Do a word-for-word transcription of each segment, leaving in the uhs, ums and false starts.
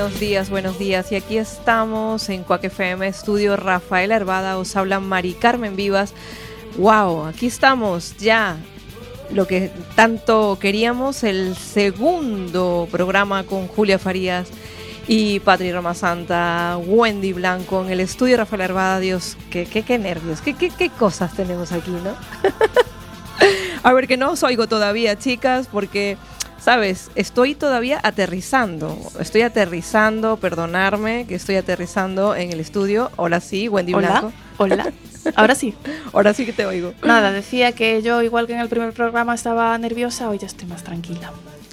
buenos días, buenos días. Y aquí estamos en Quack F M, estudio Rafael Hervada, os habla Mari Carmen Vivas. Wow, aquí estamos ya, lo que tanto queríamos, el segundo programa con Julia Farías y Patri Ramasanta, Wendy Blanco en el estudio Rafael Hervada. Dios, qué, qué, qué nervios, qué, qué, qué cosas tenemos aquí, ¿no? A ver, que no os oigo todavía, chicas, porque... ¿Sabes? Estoy todavía aterrizando, estoy aterrizando, perdonarme que estoy aterrizando en el estudio. Hola, sí, Wendy Hola, Blanco. Hola, ahora sí. Ahora sí que te oigo. Nada, decía que yo, igual que en el primer programa estaba nerviosa, hoy ya estoy más tranquila.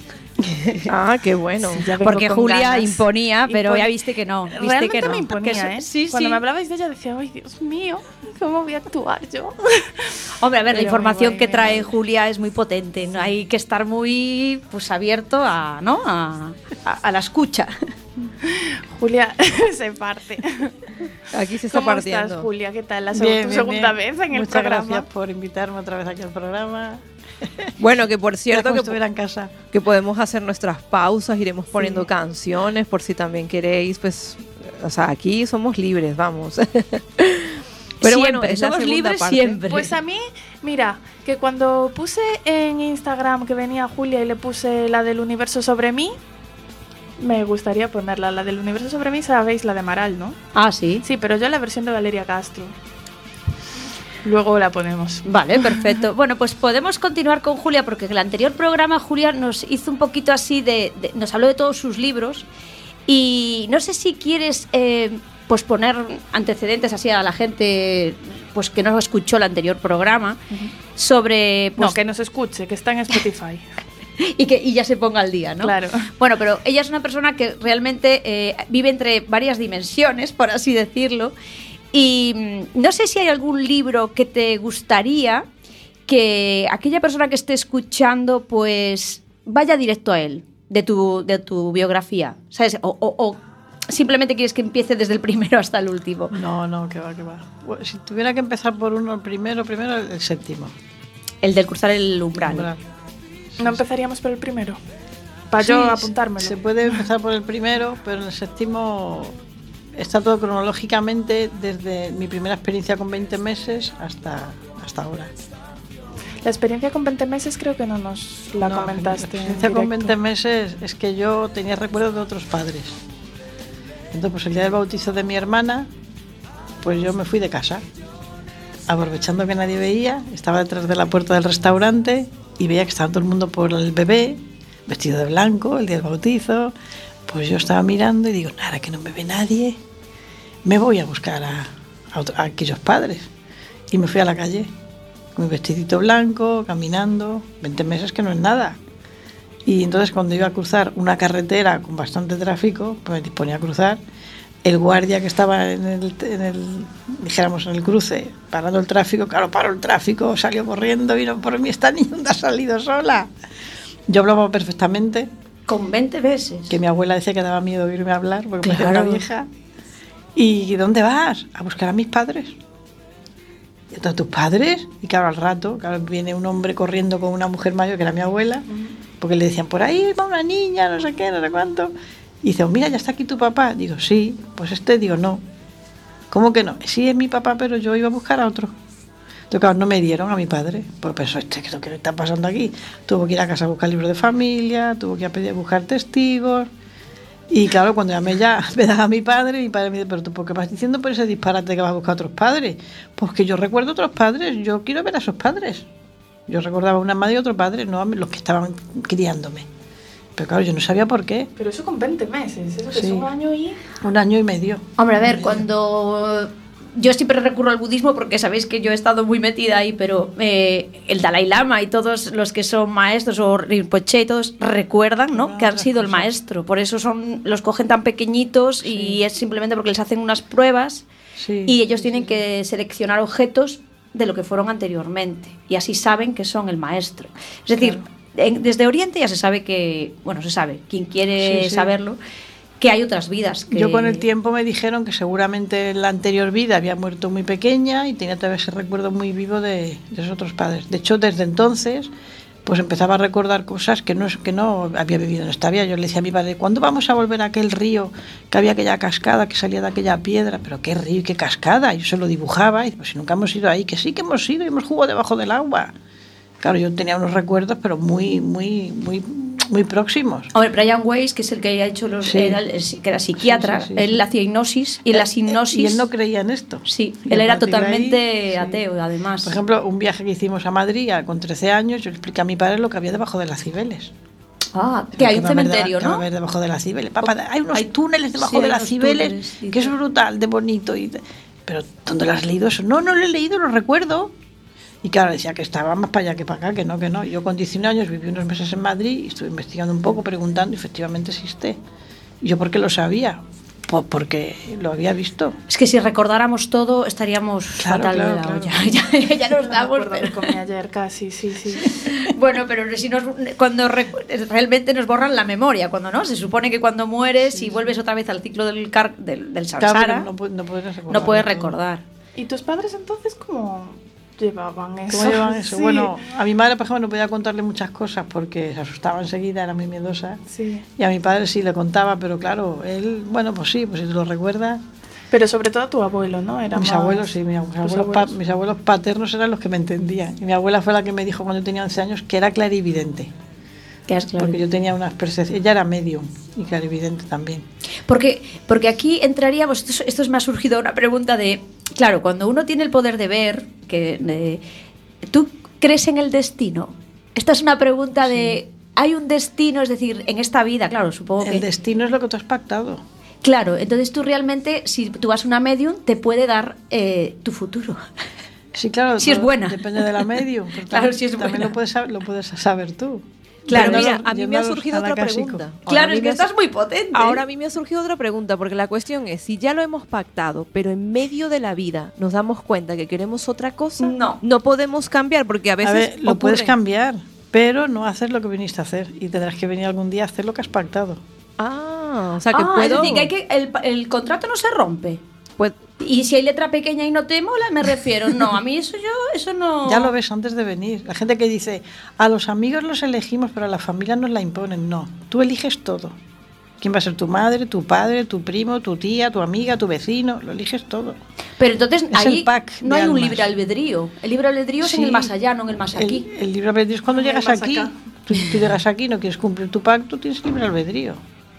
Ah, qué bueno. Sí, porque Julia ganas. imponía, pero Impon... ya viste que no. Viste Realmente que no. me imponía, que ¿eh? Sí, Cuando sí. me hablabais de ella decía, ay, Dios mío, ¿cómo voy a actuar yo? Hombre, a ver, Pero la información guay, que trae guay. Julia es muy potente. ¿No? Hay que estar muy pues abierto a, ¿no? a, a, a la escucha. Julia se parte. Aquí se está ¿Cómo partiendo. estás, Julia? ¿Qué tal? La Bien, tu bien, segunda bien. vez en el Muchas programa. gracias por invitarme otra vez aquí al programa. Bueno, que por cierto Como que, estuviera en casa. que podemos hacer nuestras pausas, iremos poniendo Sí. canciones por si también queréis, pues, o sea, aquí somos libres, vamos. Pero bueno, Siempre, es la somos segunda libres parte. siempre. Pues a mí, mira, que cuando puse en Instagram que venía Julia y le puse la del universo sobre mí, me gustaría ponerla. La del universo sobre mí, sabéis, la de Maral, ¿no? Ah, sí. Sí, pero yo la versión de Valeria Castro. Luego la ponemos. Vale, perfecto. Bueno, pues podemos continuar con Julia, porque en el anterior programa Julia nos hizo un poquito así de, de nos habló de todos sus libros, y no sé si quieres eh, pues poner antecedentes así a la gente pues que no escuchó el anterior programa sobre pues, No, que nos escuche, que está en Spotify. y que y ya se ponga al día, ¿no? Claro. Bueno, pero ella es una persona que realmente eh, vive entre varias dimensiones, por así decirlo. Y mm, no sé si hay algún libro que te gustaría que aquella persona que esté escuchando pues vaya directo a él, de tu, de tu biografía, ¿sabes? O, o, o simplemente quieres que empiece desde el primero hasta el último. No, no, que va, que va. Bueno, si tuviera que empezar por uno, el primero, primero el, el séptimo. El del cruzar el umbral. Umbral. ¿No empezaríamos por el primero? Para Sí, yo se- apuntármelo. Se puede empezar por el primero, pero en el séptimo está todo cronológicamente desde mi primera experiencia con veinte meses hasta, hasta ahora. La experiencia con veinte meses creo que no nos la No, comentaste. La en experiencia con directo. veinte meses es que yo tenía recuerdos de otros padres. Entonces, pues el día del bautizo de mi hermana, pues yo me fui de casa. Aprovechando que nadie veía, estaba detrás de la puerta del restaurante y veía que estaba todo el mundo por el bebé, vestido de blanco, el día del bautizo. Pues yo estaba mirando y digo, nada, que no me ve nadie, me voy a buscar a, a, otro- a aquellos padres. Y me fui a la calle, con mi vestidito blanco, caminando, veinte meses que no es nada. Y entonces cuando iba a cruzar una carretera con bastante tráfico, pues me disponía a cruzar, el guardia que estaba en el, en el, dijéramos, en el cruce, parando el tráfico, claro, paró el tráfico, salió corriendo, vino por mí, esta niña ¿dónde ha salido sola? Yo hablaba perfectamente, Con veinte meses. que mi abuela decía que daba miedo oírme hablar porque me hacía Claro. una vieja. ¿Y dónde vas? A buscar a mis padres. ¿Y entonces tus padres? Y claro, al rato, claro, viene un hombre corriendo con una mujer mayor que era mi abuela, porque le decían, por ahí va una niña, no sé qué, no sé cuánto. Y dice, oh, mira, ya está aquí tu papá. Digo, sí, pues este, digo, no. ¿Cómo que no? Sí, es mi papá, pero yo iba a buscar a otro. Entonces, claro, no me dieron a mi padre. Pues pensó, este, ¿qué es lo que está pasando aquí? Tuvo que ir a casa a buscar libros de familia, tuvo que ir a pedir- buscar testigos. Y claro, cuando llamé ya, me daba a mi padre, mi padre me dice, pero tú, ¿por qué vas diciendo por ese disparate que vas a buscar a otros padres? Pues que yo recuerdo a otros padres, yo quiero ver a esos padres. Yo recordaba a una madre y otro padre, no a los que estaban criándome. Pero claro, yo no sabía por qué. Pero eso con veinte meses, eso que Sí. es un año y... Un año y medio. Hombre, a Un año ver, y medio. cuando yo siempre recurro al budismo porque sabéis que yo he estado muy metida ahí, pero eh, el Dalai Lama y todos los que son maestros o Rinpoche y todos recuerdan, ¿no? Ah, Que han otras sido el cosas. maestro. Por eso son los cogen tan pequeñitos y es simplemente porque les hacen unas pruebas Sí, y ellos sí, tienen sí. que seleccionar objetos de lo que fueron anteriormente y así saben que son el maestro. Es decir, en- desde Oriente ya se sabe que, bueno, se sabe, quien quiere Sí, sí. saberlo, que hay otras vidas. Que... Yo con el tiempo me dijeron que seguramente en la anterior vida había muerto muy pequeña y tenía todavía ese recuerdo muy vivo de, de esos otros padres. De hecho, desde entonces pues empezaba a recordar cosas que no, que no había vivido en esta vida. Yo le decía a mi padre, ¿cuándo vamos a volver a aquel río, que había aquella cascada que salía de aquella piedra? ¿Pero qué río y qué cascada? Yo se lo dibujaba y pues si nunca hemos ido ahí, que sí que hemos ido y hemos jugado debajo del agua. Claro, yo tenía unos recuerdos, pero muy, muy, muy, muy próximos. Hombre, Brian Weiss, que es el que ha hecho los, Sí. era el- que era psiquiatra, Sí, sí, sí, él sí. hacía hipnosis y en la hipnosis. Y él no creía en esto. Sí, Y él a era partir de ahí, totalmente sí. ateo, además. Por ejemplo, un viaje que hicimos a Madrid a- con trece años, yo le expliqué a mi padre lo que había debajo de las Cibeles. Ah, que hay un va a haber cementerio, de- que va a ¿no? haber debajo de las Cibeles. Papá, hay unos Hay- túneles debajo sí, de hay las unos Cibeles, túneles, dice. que es brutal, de bonito. Y de- Pero, ¿dónde lo has leído eso? No, no lo he leído, lo recuerdo. Y claro, decía que estaba más para allá que para acá, que no, que no. Yo con diecinueve años viví unos meses en Madrid y estuve investigando un poco, preguntando, y efectivamente existe. ¿Y yo por qué lo sabía? Pues porque lo había visto. Es que si recordáramos todo estaríamos Claro, fatal claro, de la claro. olla. Ya, ya nos No me damos. acuerdo pero- que comí ayer casi, sí, sí. Bueno, pero si nos, cuando recu- realmente nos borran la memoria, cuando no, se supone que cuando mueres y vuelves otra vez al ciclo del car, del, del Claro, samsara, pero no, pu- no puedes recordar. no puedes todo. recordar. ¿Y tus padres entonces cómo llevaban eso? ¿Cómo llevan eso? Sí. Bueno, a mi madre, por ejemplo, no podía contarle muchas cosas porque se asustaba enseguida, era muy miedosa. Sí. Y a mi padre sí le contaba, pero claro, él, bueno, pues sí, pues si te lo recuerdas. Pero sobre todo tu abuelo, ¿no? Era Mis más- abuelos, sí, mis, tus abuelos, pa- abuelos. mis abuelos paternos eran los que me entendían. Y mi abuela fue la que me dijo cuando yo tenía once años que era clarividente. Que es claro. Porque yo tenía unas percepciones. Ella era medium y clarividente también. Porque, porque aquí entraríamos, esto, es- esto es- me ha surgido una pregunta de, claro, cuando uno tiene el poder de ver, que eh, ¿tú crees en el destino? Esta es una pregunta de, ¿hay un destino? Es decir, en esta vida, claro, supongo que... El destino es lo que tú has pactado. Claro, entonces tú realmente, si tú vas a una medium, te puede dar eh, tu futuro. Sí, claro. Si es todo buena. Depende de la medium. pero Claro, también- si es También buena. lo puedes, saber, lo puedes saber tú. Claro, Yendo mira, los- a mí me yendo ha los surgido otra anacásicos. pregunta. Ahora Claro, a mí es que me ha estás sur- muy potente. Ahora a mí me ha surgido otra pregunta, porque la cuestión es, si ya lo hemos pactado, pero en medio de la vida nos damos cuenta que queremos otra cosa, No. no podemos cambiar, porque a veces A ver, lo puedes ocurre- cambiar, pero no hacer lo que viniste a hacer. Y tendrás que venir algún día a hacer lo que has pactado. Ah, o sea que Ah, puedo... es decir, que, hay que el, el contrato no se rompe. puedo- Y si hay letra pequeña y no te mola, me refiero. No, a mí eso yo, eso no... Ya lo ves antes de venir. La gente que dice, a los amigos los elegimos, pero a la familia nos la imponen. No, tú eliges todo. ¿Quién va a ser tu madre, tu padre, tu primo, tu tía, tu amiga, tu vecino? Lo eliges todo. Pero entonces Es ahí el pack no de hay un almas. libre albedrío. El libre albedrío es en Sí. el más allá, no en el más aquí. El, el libre albedrío es cuando En el llegas más aquí. acá. Tú, tú llegas aquí, no quieres cumplir tu pacto, tienes libre albedrío.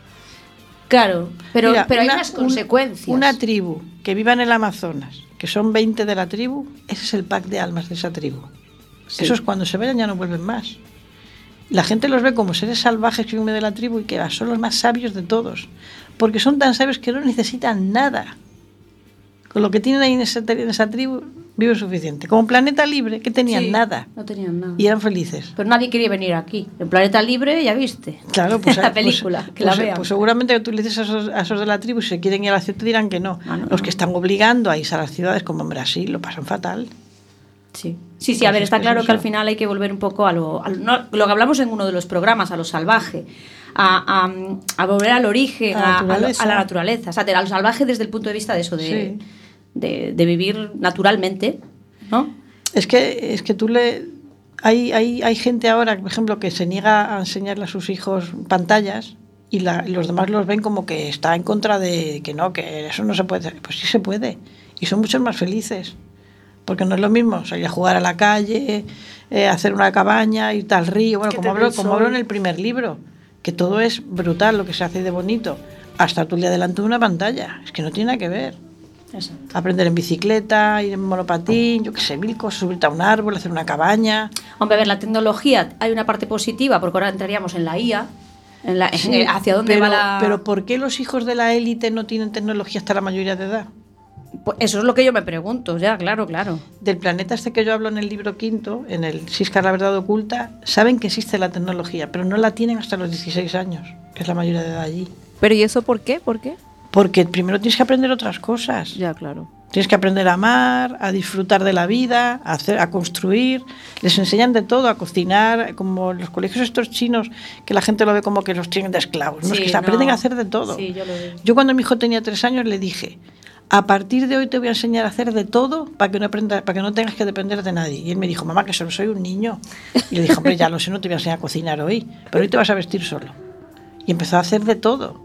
Claro, pero, Mira, pero hay una- unas un- consecuencias. Una tribu que viva en el Amazonas, que son veinte de la tribu, ese es el pack de almas de esa tribu. Sí. Esos cuando se vayan ya no vuelven más. La gente los ve como seres salvajes que viven de la tribu y que son los más sabios de todos. Porque son tan sabios que no necesitan nada. Con lo que tienen ahí en esa, en esa tribu, viven suficiente. Como planeta libre, que tenían Sí, nada. No tenían nada. Y eran felices. Pero nadie quería venir aquí. En Planeta Libre, ya viste. Claro, pues la pues- película, que pues, la vean. pues seguramente que tú le dices a esos, a esos de la tribu, si se quieren ir a la ciudad, te dirán que no. Ah, no, Los no. que están obligando a irse a las ciudades, como en Brasil, lo pasan fatal. Sí, sí, sí, a Pues ver, es está que claro es que al eso. final hay que volver un poco a lo, a lo, no, lo que hablamos en uno de los programas, a lo salvaje, a, a, a volver al origen, A la a, a lo- naturaleza. a la naturaleza, o sea, a lo salvaje desde el punto de vista de eso, de, Sí. de, de vivir naturalmente, ¿no? Es que, es que tú le... Hay, hay, hay gente ahora, por ejemplo, que se niega a enseñarle a sus hijos pantallas y la- los demás los ven como que está en contra de que no, que eso no se puede. Pues sí se puede. Y son muchos más felices. Porque no es lo mismo salir a jugar a la calle, eh, hacer una cabaña, irte al río. Bueno, Que como te dé hablo, el como sol. hablo en el primer libro, que todo es brutal lo que se hace de bonito. Hasta tú le delante de una pantalla. Es que no tiene nada que ver. Exacto. Aprender en bicicleta, ir en monopatín, yo qué sé, mil cosas, subirte a un árbol, hacer una cabaña. Hombre, a ver, la tecnología, hay una parte positiva, porque ahora entraríamos en la I A, en la, en Sí, el- hacia dónde pero, va la... Pero ¿por qué los hijos de la élite no tienen tecnología hasta la mayoría de edad? Pues eso es lo que yo me pregunto, ya, claro, claro. Del planeta este que yo hablo en el libro quinto, en el Siscar la verdad oculta, saben que existe la tecnología, pero no la tienen hasta los dieciséis años, que es la mayoría de edad allí. Pero ¿y eso por qué? ¿Por qué? Porque primero tienes que aprender otras cosas. Ya, claro. Tienes que aprender a amar, a disfrutar de la vida, a, hacer, a construir. Les enseñan de todo, a cocinar, como los colegios estos chinos, que la gente lo ve como que los tienen de esclavos. ¿no? Sí, es que se no. aprenden a hacer de todo. Sí, yo lo veo. Yo cuando mi hijo tenía tres años le dije, a partir de hoy te voy a enseñar a hacer de todo para que no aprendas, para que no tengas que depender de nadie. Y él me dijo, mamá, que solo soy un niño. Y le dije, hombre, ya lo sé, no te voy a enseñar a cocinar hoy, pero hoy te vas a vestir solo. Y empezó a hacer de todo.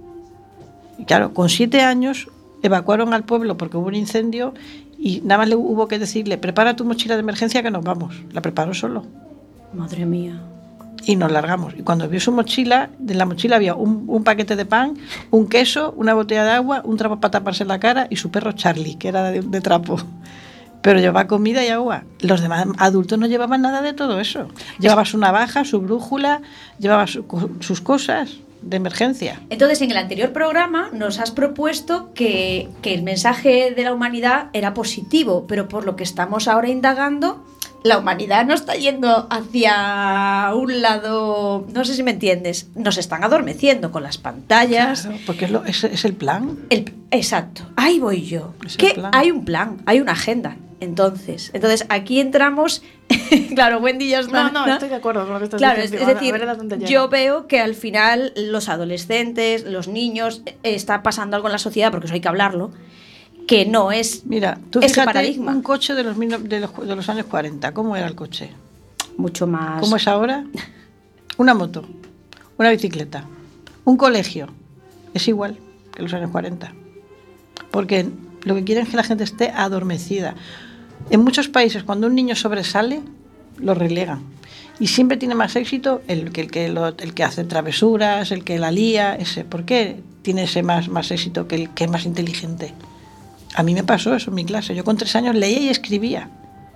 Y claro, con siete años evacuaron al pueblo porque hubo un incendio y nada más le hubo que decirle, prepara tu mochila de emergencia que nos vamos. La preparó solo. Madre mía. Y nos largamos. Y cuando vio su mochila, de la mochila había un, un paquete de pan, un queso, una botella de agua, un trapo para taparse la cara y su perro Charlie, que era de, de trapo. Pero llevaba comida y agua. Los demás adultos no llevaban nada de todo eso. Llevaba su navaja, su brújula, llevaba su, sus cosas de emergencia. Entonces, en el anterior programa nos has propuesto que, que el mensaje de la humanidad era positivo, pero por lo que estamos ahora indagando, la humanidad no está yendo hacia un lado, no sé si me entiendes, nos están adormeciendo con las pantallas. Claro, porque es, lo, es, es el plan. El, exacto, ahí voy yo. Es Que el plan. hay un plan, hay una agenda. Entonces, entonces aquí entramos. Claro, Wendy ya está. No, no, estoy de acuerdo con lo que estás claro, diciendo. es, es decir, A ver a dónde llega. yo veo que al final los adolescentes, los niños, eh, está pasando algo en la sociedad, porque eso hay que hablarlo, que no es Mira, tú ese fíjate paradigma. un coche de los, mil no- de, los, de los años cuarenta, ¿cómo era el coche? Mucho más. ¿Cómo es ahora? Una moto, una bicicleta, un colegio. Es igual que los años cuarenta. Porque lo que quieren es que la gente esté adormecida. En muchos países, cuando un niño sobresale, lo relegan. Y siempre tiene más éxito el que, el que, lo, el que hace travesuras, el que la lía, ese. ¿Por qué tiene ese más, más éxito que el que es más inteligente? A mí me pasó eso en mi clase. Yo con tres años leía y escribía.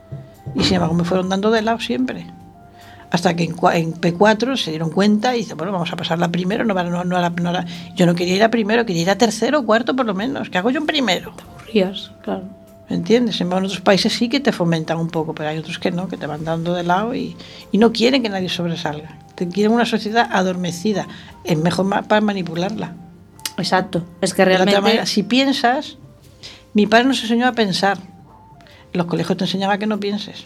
Y sin embargo me fueron dando de lado siempre. Hasta que en, en P cuatro se dieron cuenta y dicen, bueno, vamos a pasarla primero. No, no, no, no, no, yo no quería ir a primero, quería ir a tercero o cuarto por lo menos. ¿Qué hago yo en primero? Aburrías, claro. ¿Me entiendes? En otros países sí que te fomentan un poco, pero hay otros que no, que te van dando de lado y, y no quieren que nadie sobresalga. Te quieren una sociedad adormecida. Es mejor ma- para manipularla. Exacto. Es que De la otra realmente. manera, si piensas, mi padre nos enseñó a pensar. En los colegios te enseñaban a que no pienses.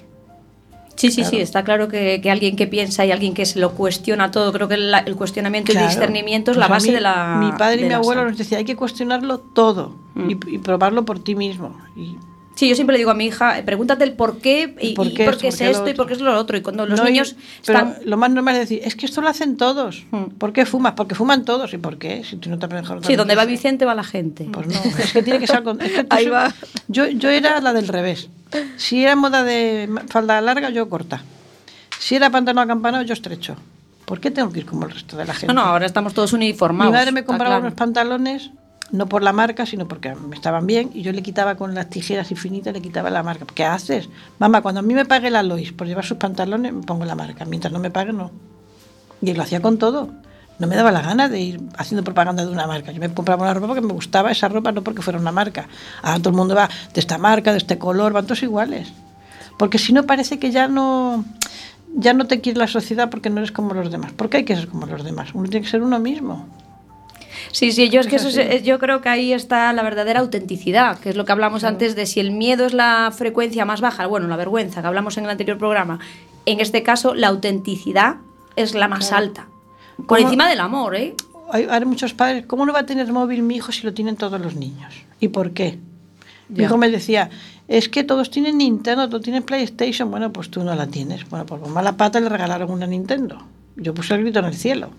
Sí, sí, Claro. sí, está claro que, que alguien que piensa y alguien que se lo cuestiona todo, creo que la- el cuestionamiento y Claro. el discernimiento es Pues la a base mí, de la. Mi padre y de mi la abuelo sana. nos decían, hay que cuestionarlo todo Mm. y, y probarlo por ti mismo. Y Sí, yo siempre le digo a mi hija, eh, pregúntate el por qué y, ¿Y por y qué por esto, qué por es qué lo esto y otro? por qué es lo otro. Y cuando los no, y- niños pero están. lo más normal es decir, es que esto lo hacen todos. Mm. ¿Por qué fumas? Porque fuman todos. ¿Y por qué? Si tú no te aprendes Sí, donde va Vicente va la gente. Pues no, es que tiene que ser al con- es que tú Ahí so- va. Yo, yo era la del revés. Si era moda de falda larga, yo corta. Si era pantalón acampanado, yo estrecho. ¿Por qué tengo que ir como el resto de la gente? No, no, ahora estamos todos uniformados. Mi madre me está compraba claro. unos pantalones, no por la marca, sino porque me estaban bien, y yo le quitaba con las tijeras infinitas, le quitaba la marca. ¿Qué haces? Mamá, cuando a mí me pague la Lois por llevar sus pantalones, me pongo la marca. Mientras no me pague, no. Y lo hacía con todo. No me daba la gana de ir haciendo propaganda de una marca. Yo me compraba una ropa porque me gustaba esa ropa, no porque fuera una marca. Ahora todo el mundo va de esta marca, de este color, van todos iguales. Porque si no parece que ya no... ya no te quiere la sociedad porque no eres como los demás. ¿Por qué hay que ser como los demás? Uno tiene que ser uno mismo. Sí, sí, yo es que Es eso así. es- yo creo que ahí está la verdadera autenticidad, que es lo que hablamos antes de si el miedo es la frecuencia más baja, bueno, la vergüenza que hablamos en el anterior programa. En este caso, la autenticidad es la más Claro. alta. Por ¿Cómo? encima del amor, ¿eh? Hay, hay muchos padres, ¿cómo no va a tener móvil mi hijo si lo tienen todos los niños? ¿Y por qué? Mi Ya. hijo me decía, es que todos tienen Nintendo, todos tienen PlayStation. Bueno, pues tú no la tienes. Bueno, pues por mala pata le regalaron una Nintendo. Yo puse el grito en el cielo.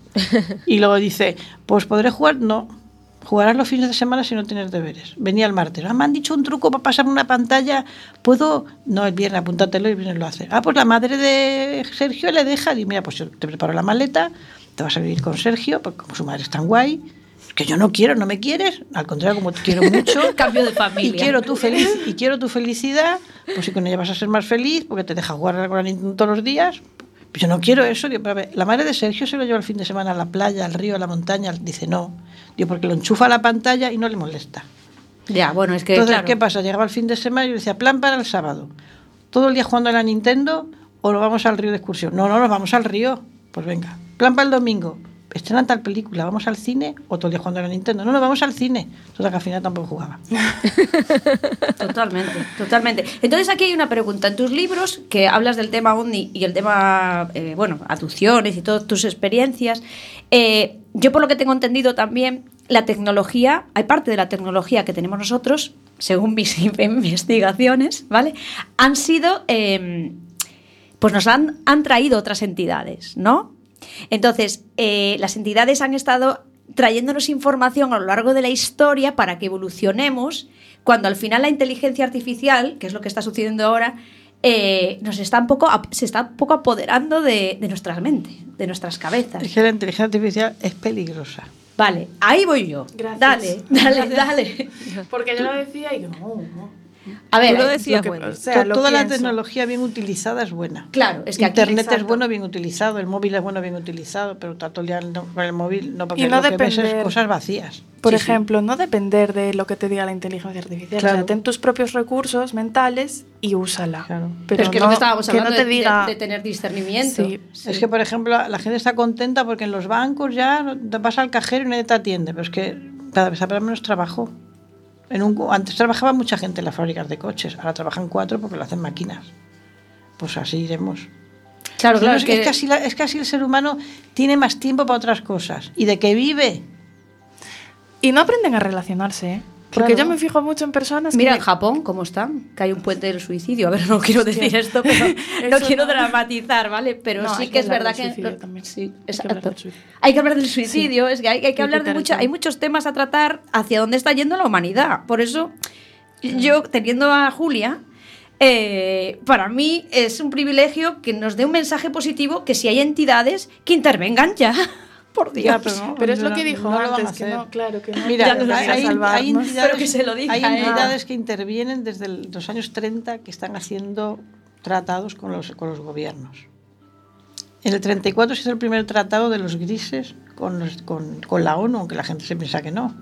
Y luego dice, pues podré jugar. No, jugarás los fines de semana si no tienes deberes. Venía el martes. Ah, me han dicho un truco para pasarme una pantalla. ¿Puedo? No, el viernes, apúntatelo y el viernes lo hace. Ah, pues la madre de Sergio le deja. Y mira, pues yo te preparo la maleta, te vas a vivir con Sergio, porque como su madre es tan guay, que yo no quiero, no me quieres. Al contrario, como te quiero mucho. Cambio de familia. Y quiero tu feliz y quiero tu felicidad, pues si con ella vas a ser más feliz porque te deja jugar con la Nintendo todos los días. Pues yo no quiero eso. Digo, pero a ver, la madre de Sergio se lo lleva el fin de semana a la playa, al río, a la montaña. Dice no. Digo, porque lo enchufa a la pantalla y no le molesta. Ya, bueno, es que Entonces, claro. ¿qué pasa? Llegaba el fin de semana y yo decía, plan para el sábado. Todo el día jugando a la Nintendo o nos vamos al río de excursión. No, no, nos vamos al río. Pues venga. Plan para el domingo. Estrenan tal película, ¿vamos al cine o todo el día jugando a la Nintendo? No, no, vamos al cine. Total, que al final tampoco jugaba. Totalmente, totalmente. Entonces aquí hay una pregunta. En tus libros, que hablas del tema OVNI y el tema, eh, bueno, abducciones y todas tus experiencias, eh, yo por lo que tengo entendido también, la tecnología, hay parte de la tecnología que tenemos nosotros según mis investigaciones, ¿vale? Han sido, eh, pues nos han, han traído otras entidades, ¿no? Entonces, eh, las entidades han estado trayéndonos información a lo largo de la historia para que evolucionemos, cuando al final la inteligencia artificial, que es lo que está sucediendo ahora, eh, nos está un poco, se está un poco apoderando de, de nuestra mente, de nuestras cabezas. Es que la inteligencia artificial es peligrosa. Vale, ahí voy yo. Gracias. Dale, dale, dale. Porque yo lo decía y yo, no, no. A ver, Tú lo decías, lo que- bueno. o sea, To- lo Toda la pienso. tecnología bien utilizada es buena. claro, es que aquí... Internet es exacto. bueno bien utilizado, el móvil es bueno bien utilizado, pero tanto liar no- con el móvil no, porque Y no lo que ves es depender- cosas vacías. Por Sí, sí. ejemplo, no depender de lo que te diga la inteligencia artificial. Claro. O sea, ten tus propios recursos mentales y úsala. Claro. Pero es que es lo que estábamos que hablando no te de, diga, de- de tener discernimiento. Sí. Es que, por ejemplo, la gente está contenta porque en los bancos ya no- te vas al cajero y nadie te atiende, pero es que cada vez habrá menos trabajo. En un, antes trabajaba mucha gente en las fábricas de coches, ahora trabajan cuatro porque lo hacen máquinas. Pues así iremos. Claro, No, claro, es, es que así la- es que así el ser humano tiene más tiempo para otras cosas. ¿Y de qué vive? Y no aprenden a relacionarse, ¿eh? Porque Claro. yo me fijo mucho en personas Mira, que... en Japón, ¿cómo están? Que hay un puente del suicidio. A ver, no quiero decir esto, pero no Eso quiero no. dramatizar, ¿vale? Pero No, sí hay que, que es hablar verdad del que... suicidio también. Sí, Hay que hablar exacto. del suicidio. Hay que hablar del suicidio, es que hay, hay que Y hablar de quitar el mucho, tema. hay muchos temas a tratar hacia dónde está yendo la humanidad. Por eso, yo, teniendo a Julia, eh, para mí es un privilegio que nos dé un mensaje positivo, que si hay entidades que intervengan ya. Por Dios. Ya, pero no, Pero es lo no- que dijo no lo van a antes, que hacer. no, claro, que no. Mira, Ya nos hay, vas a hay- salvarnos. hay entidades, Pero que se lo diga hay a ella. entidades que intervienen desde el- los años treinta que están haciendo tratados con los, con los gobiernos. En el treinta y cuatro se hizo el primer tratado de los grises con, los- con, con la ONU, aunque la gente se piensa que no.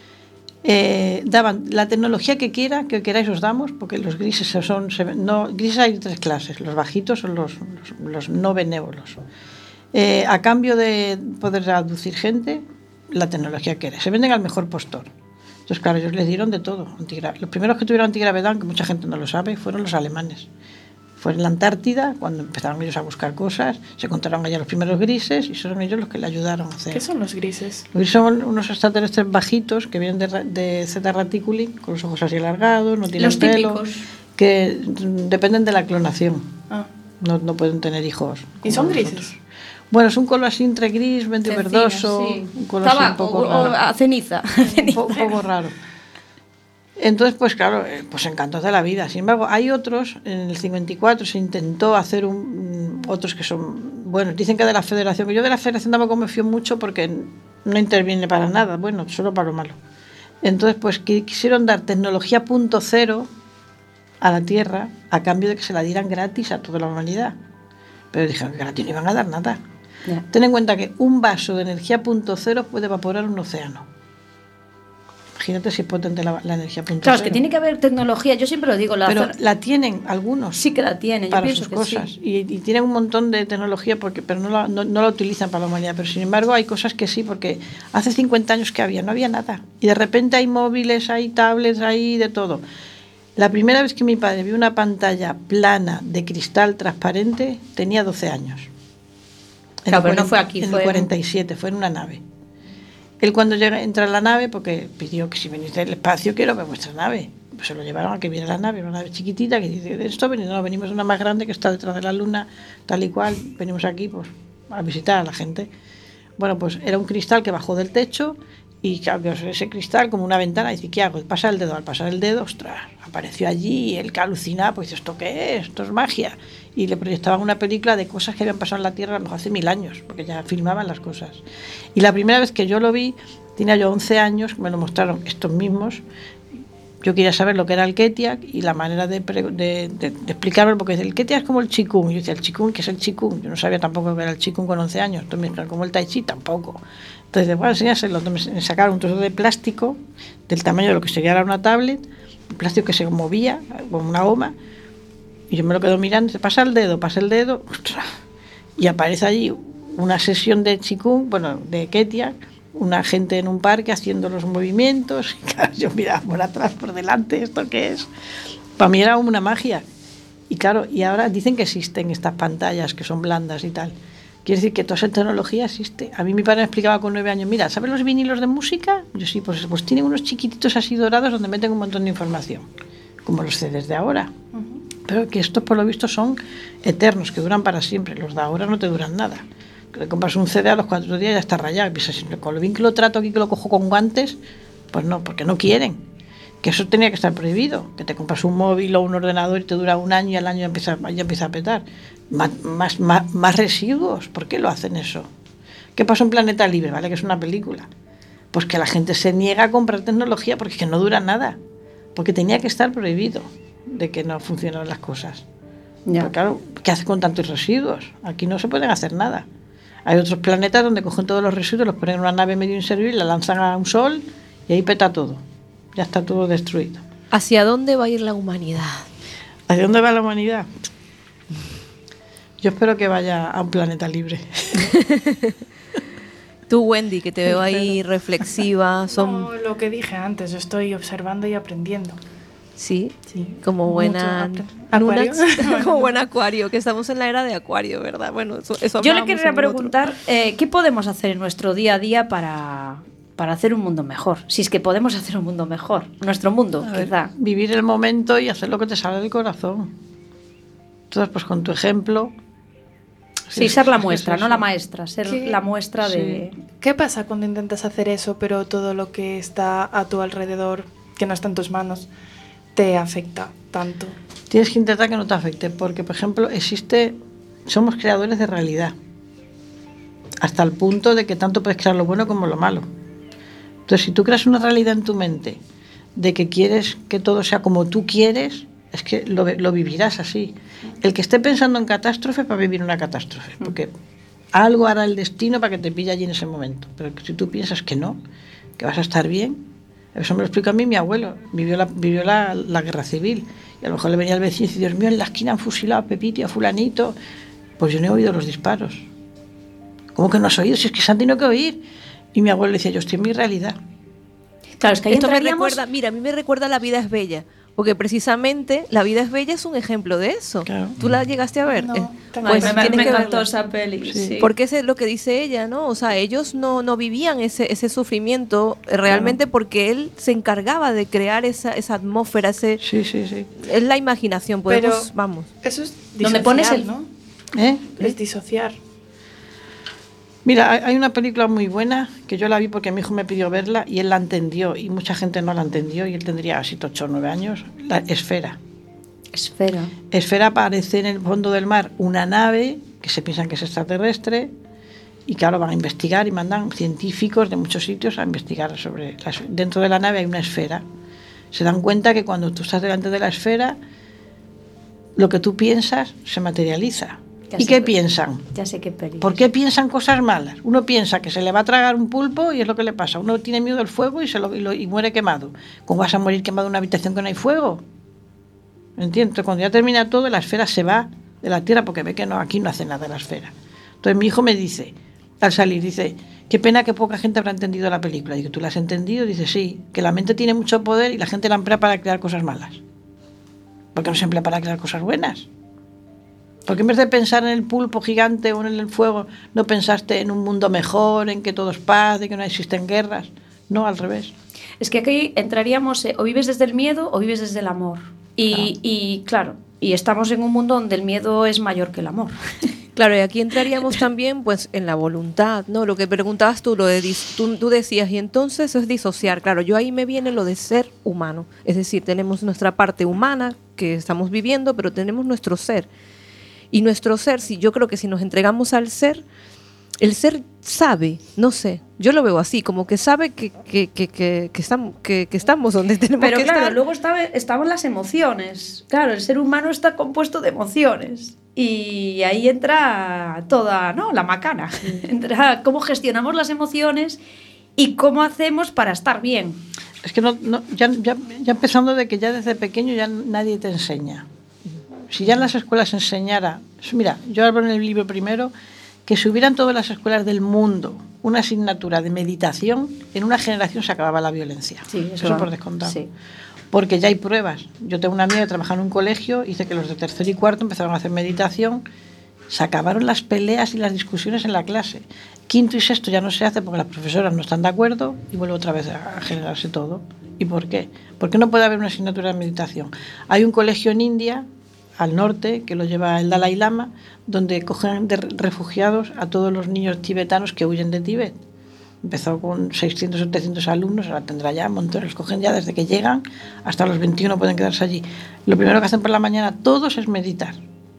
Eh, daban la tecnología que quiera, que queráis os damos, porque los grises son... se ven- no, grises hay tres clases, los bajitos son los, los, los no benévolos. Eh, a cambio de poder aducir gente, la tecnología que eres. Se venden al mejor postor. Entonces, claro, ellos les dieron de todo. Antigra- los primeros que tuvieron antigravedad, aunque mucha gente no lo sabe, fueron los alemanes. Fue en la Antártida, cuando empezaron ellos a buscar cosas, se encontraron allá los primeros grises y son ellos los que le ayudaron a hacer. ¿Qué son los grises? Los grises son unos extraterrestres bajitos que vienen de, ra- de Zeta Reticuli, con los ojos así alargados, no tienen Los pelo, típicos. que mm, dependen de la clonación. Ah. No, no pueden tener hijos. ¿Y como son nosotros. grises? Bueno, es un color así entre gris, medio Cencina, verdoso, sí. un color así un Tabaco, poco o- o raro. a ceniza. Un po- un poco raro. Entonces, pues claro, eh, pues encantos de la vida. Sin embargo, hay otros, en el cincuenta y cuatro se intentó hacer un, mm, otros que son, bueno, dicen que de la Federación, que yo de la Federación tampoco me fío mucho porque no interviene para nada, bueno, solo para lo malo. Entonces, pues qui- quisieron dar tecnología punto cero a la Tierra a cambio de que se la dieran gratis a toda la humanidad. Pero dijeron que gratis no iban a dar nada. Ya. Ten en cuenta que un vaso de energía punto cero puede evaporar un océano. Imagínate si es potente la, la energía punto Claro, es cero. que tiene que haber tecnología, yo siempre lo digo, la Pero zona- la tienen algunos sí que la tienen, yo para pienso sus que cosas. sí. Y, y tienen un montón de tecnología, porque pero no la, no, no la utilizan para la humanidad. Pero sin embargo hay cosas que sí, porque hace cincuenta años que había, no había nada. Y de repente hay móviles, hay tablets, hay de todo. La primera vez que mi padre vio una pantalla plana de cristal transparente tenía doce años. En Claro, el pero no cuarenta fue aquí, en fue el en- cuarenta y siete, fue en una nave. Él cuando llega, entra a la nave, porque pidió que si venís del espacio quiero ver vuestra nave. Pues se lo llevaron a que viera la nave, una nave chiquitita que dice, de esto venimos, no, venimos de una más grande que está detrás de la luna, tal y cual, venimos aquí pues a visitar a la gente. Bueno, pues era un cristal que bajó del techo y claro, ese cristal como una ventana, dice, ¿qué hago? Pasa el dedo, al pasar el dedo, ostras, apareció allí y él que alucinaba, pues dice, ¿esto qué es? Esto es magia. Y le proyectaban una película de cosas que habían pasado en la Tierra a lo mejor hace mil años, porque ya filmaban las cosas. Y la primera vez que yo lo vi, tenía yo once años, me lo mostraron estos mismos. Yo quería saber lo que era el Ketiak y la manera de, pre- de, de, de explicarlo, porque el Ketiak es como el Qigong. Yo decía, ¿el Qigong qué es el Qigong? Yo no sabía tampoco qué era el Qigong con once años. Entonces me explicaron, ¿como el Tai Chi? Tampoco. Entonces, bueno, enseñárselo. Entonces me sacaron un trozo de plástico del tamaño de lo que sería ahora una tablet, un plástico que se movía, como una goma, y yo me lo quedo mirando, dice, pasa el dedo, pasa el dedo, ostras, y aparece allí una sesión de Qigong, bueno, de Ketiak, una gente en un parque haciendo los movimientos, y claro, yo miraba por atrás, por delante, ¿esto qué es? Para mí era una magia. Y claro, y ahora dicen que existen estas pantallas que son blandas y tal. Quiere decir que toda esa tecnología existe. A mí mi padre me explicaba con nueve años, mira, ¿sabes los vinilos de música? Yo sí, pues, pues tienen unos chiquititos así dorados donde meten un montón de información, como los C Ds de ahora. Uh-huh. Pero que estos por lo visto son eternos, que duran para siempre. Los de ahora no te duran nada. Que le compras un C D a los cuatro días y ya está rayado. Y piensas, con lo bien que lo trato aquí, que lo cojo con guantes, pues no, porque no quieren. Que eso tenía que estar prohibido. Que te compras un móvil o un ordenador y te dura un año y al año ya empieza, ya empieza a petar. Más, más, más, más residuos. ¿Por qué lo hacen eso? ¿Qué pasó en Planeta Libre? ¿Vale? Que es una película. Pues que la gente se niega a comprar tecnología porque es que no dura nada. Porque tenía que estar prohibido de que no funcionaban las cosas. Ya. Pero claro, ¿qué hace con tantos residuos? Aquí no se pueden hacer nada. Hay otros planetas donde cogen todos los residuos, los ponen en una nave medio inservible, la lanzan a un sol y ahí peta todo. Ya está todo destruido. ¿Hacia dónde va a ir la humanidad? ¿Hacia dónde va la humanidad? Yo espero que vaya a un planeta libre. Tú, Wendy, que te veo ahí reflexiva. Son... No, lo que dije antes, yo estoy observando y aprendiendo. Sí, sí. Como buena ¿Acuario? Como buen acuario, que estamos en la era de acuario, ¿verdad? Bueno, eso, eso yo le quería preguntar, eh, ¿qué podemos hacer en nuestro día a día para, para hacer un mundo mejor? Si es que podemos hacer un mundo mejor, nuestro mundo, a ver, quizá. Vivir el momento y hacer lo que te sale del corazón. Entonces, pues con tu ejemplo... Sí, ser la muestra, no la maestra, ser ¿Qué? la muestra sí. de... ¿Qué pasa cuando intentas hacer eso, pero todo lo que está a tu alrededor, que no está en tus manos, te afecta tanto? Tienes que intentar que no te afecte, porque, por ejemplo, existe... Somos creadores de realidad, hasta el punto de que tanto puedes crear lo bueno como lo malo. Entonces, si tú creas una realidad en tu mente de que quieres que todo sea como tú quieres... es que lo, lo vivirás así. El que esté pensando en catástrofe va a vivir una catástrofe, porque algo hará el destino para que te pille allí en ese momento. Pero si tú piensas que no, que vas a estar bien, eso me lo explica a mí mi abuelo, vivió la, vivió la, la guerra civil, y a lo mejor le venía el vecino y dice, Dios mío, en la esquina han fusilado a Pepito y a fulanito. Pues yo no he oído los disparos. ¿Cómo que no has oído? Si es que se han tenido que oír. Y mi abuelo le decía, yo estoy en mi realidad. Claro, es que esto me recuerda, mira, a mí me recuerda La vida es bella. Porque precisamente La vida es bella es un ejemplo de eso. Claro. ¿Tú la llegaste a ver? No, eh, pues me, me, me encantó esa peli. Sí. Sí. Porque es lo que dice ella, ¿no? O sea, ellos no, no vivían ese, ese sufrimiento realmente, claro, porque él se encargaba de crear esa, esa atmósfera, ese... Sí, sí, sí. Es la imaginación, podemos, Pero vamos. Eso es disociar, ¿dónde pones el, ¿no? ¿Eh? Es disociar. Mira, hay una película muy buena que yo la vi porque mi hijo me pidió verla y él la entendió y mucha gente no la entendió y él tendría así ocho o nueve años. La Esfera. Esfera. Esfera aparece en el fondo del mar una nave que se piensan que es extraterrestre y que ahora van a investigar y mandan científicos de muchos sitios a investigar sobre... La, dentro de la nave hay una esfera. Se dan cuenta que cuando tú estás delante de la esfera, lo que tú piensas se materializa. Ya ¿Y qué que, piensan? Ya sé qué peli. ¿Por qué piensan cosas malas? Uno piensa que se le va a tragar un pulpo y es lo que le pasa. Uno tiene miedo al fuego y, se lo, y, lo, y muere quemado. ¿Cómo vas a morir quemado en una habitación que no hay fuego? ¿Entiendes? Cuando ya termina todo, la esfera se va de la Tierra porque ve que no, aquí no hace nada la esfera. Entonces mi hijo me dice, al salir, dice, qué pena que poca gente habrá entendido la película. Digo, ¿tú la has entendido? Dice, sí, que la mente tiene mucho poder y la gente la emplea para crear cosas malas. ¿Por qué no se emplea para crear cosas buenas? Porque en vez de pensar en el pulpo gigante o en el fuego, ¿no pensaste en un mundo mejor, en que todo es paz, de que no existen guerras? No, al revés. Es que aquí entraríamos, eh, o vives desde el miedo o vives desde el amor. Y, ah. y claro, y estamos en un mundo donde el miedo es mayor que el amor. Claro, y aquí entraríamos también pues en la voluntad, ¿no? Lo que preguntabas tú, lo de dis- tú, tú decías, y entonces es disociar. Claro, yo ahí me viene lo de ser humano. Es decir, tenemos nuestra parte humana que estamos viviendo, pero tenemos nuestro ser. Y nuestro ser, si yo creo que si nos entregamos al ser, el ser sabe, no sé, yo lo veo así, como que sabe que, que, que, que, que, estamos, que, que estamos donde tenemos Pero que claro, estar. Luego está, estaban las emociones. Claro, el ser humano está compuesto de emociones. Y ahí entra toda, ¿no? La macana. Entra cómo gestionamos las emociones y cómo hacemos para estar bien. Es que no, no, ya, ya, ya empezando de que ya desde pequeño ya nadie te enseña. Si ya en las escuelas se enseñara, mira, yo hablo en el libro primero, que si hubieran todas las escuelas del mundo una asignatura de meditación, en una generación se acababa la violencia. Sí, eso, eso por descontado. Sí. Porque ya hay pruebas. Yo tengo una amiga que trabaja en un colegio, dice que los de tercero y cuarto empezaron a hacer meditación Se acabaron las peleas y las discusiones en la clase. Quinto y sexto ya no se hace porque las profesoras no están de acuerdo y vuelve otra vez a generarse todo. ¿Y por qué? Porque no puede haber una asignatura de meditación. Hay un colegio en India, al norte, que lo lleva el Dalai Lama, donde cogen de refugiados a todos los niños tibetanos que huyen de Tíbet. Empezó con seiscientos o setecientos alumnos, ahora tendrá ya montones, los cogen ya desde que llegan hasta los veintiuno, pueden quedarse allí. Lo primero que hacen por la mañana todos es meditar,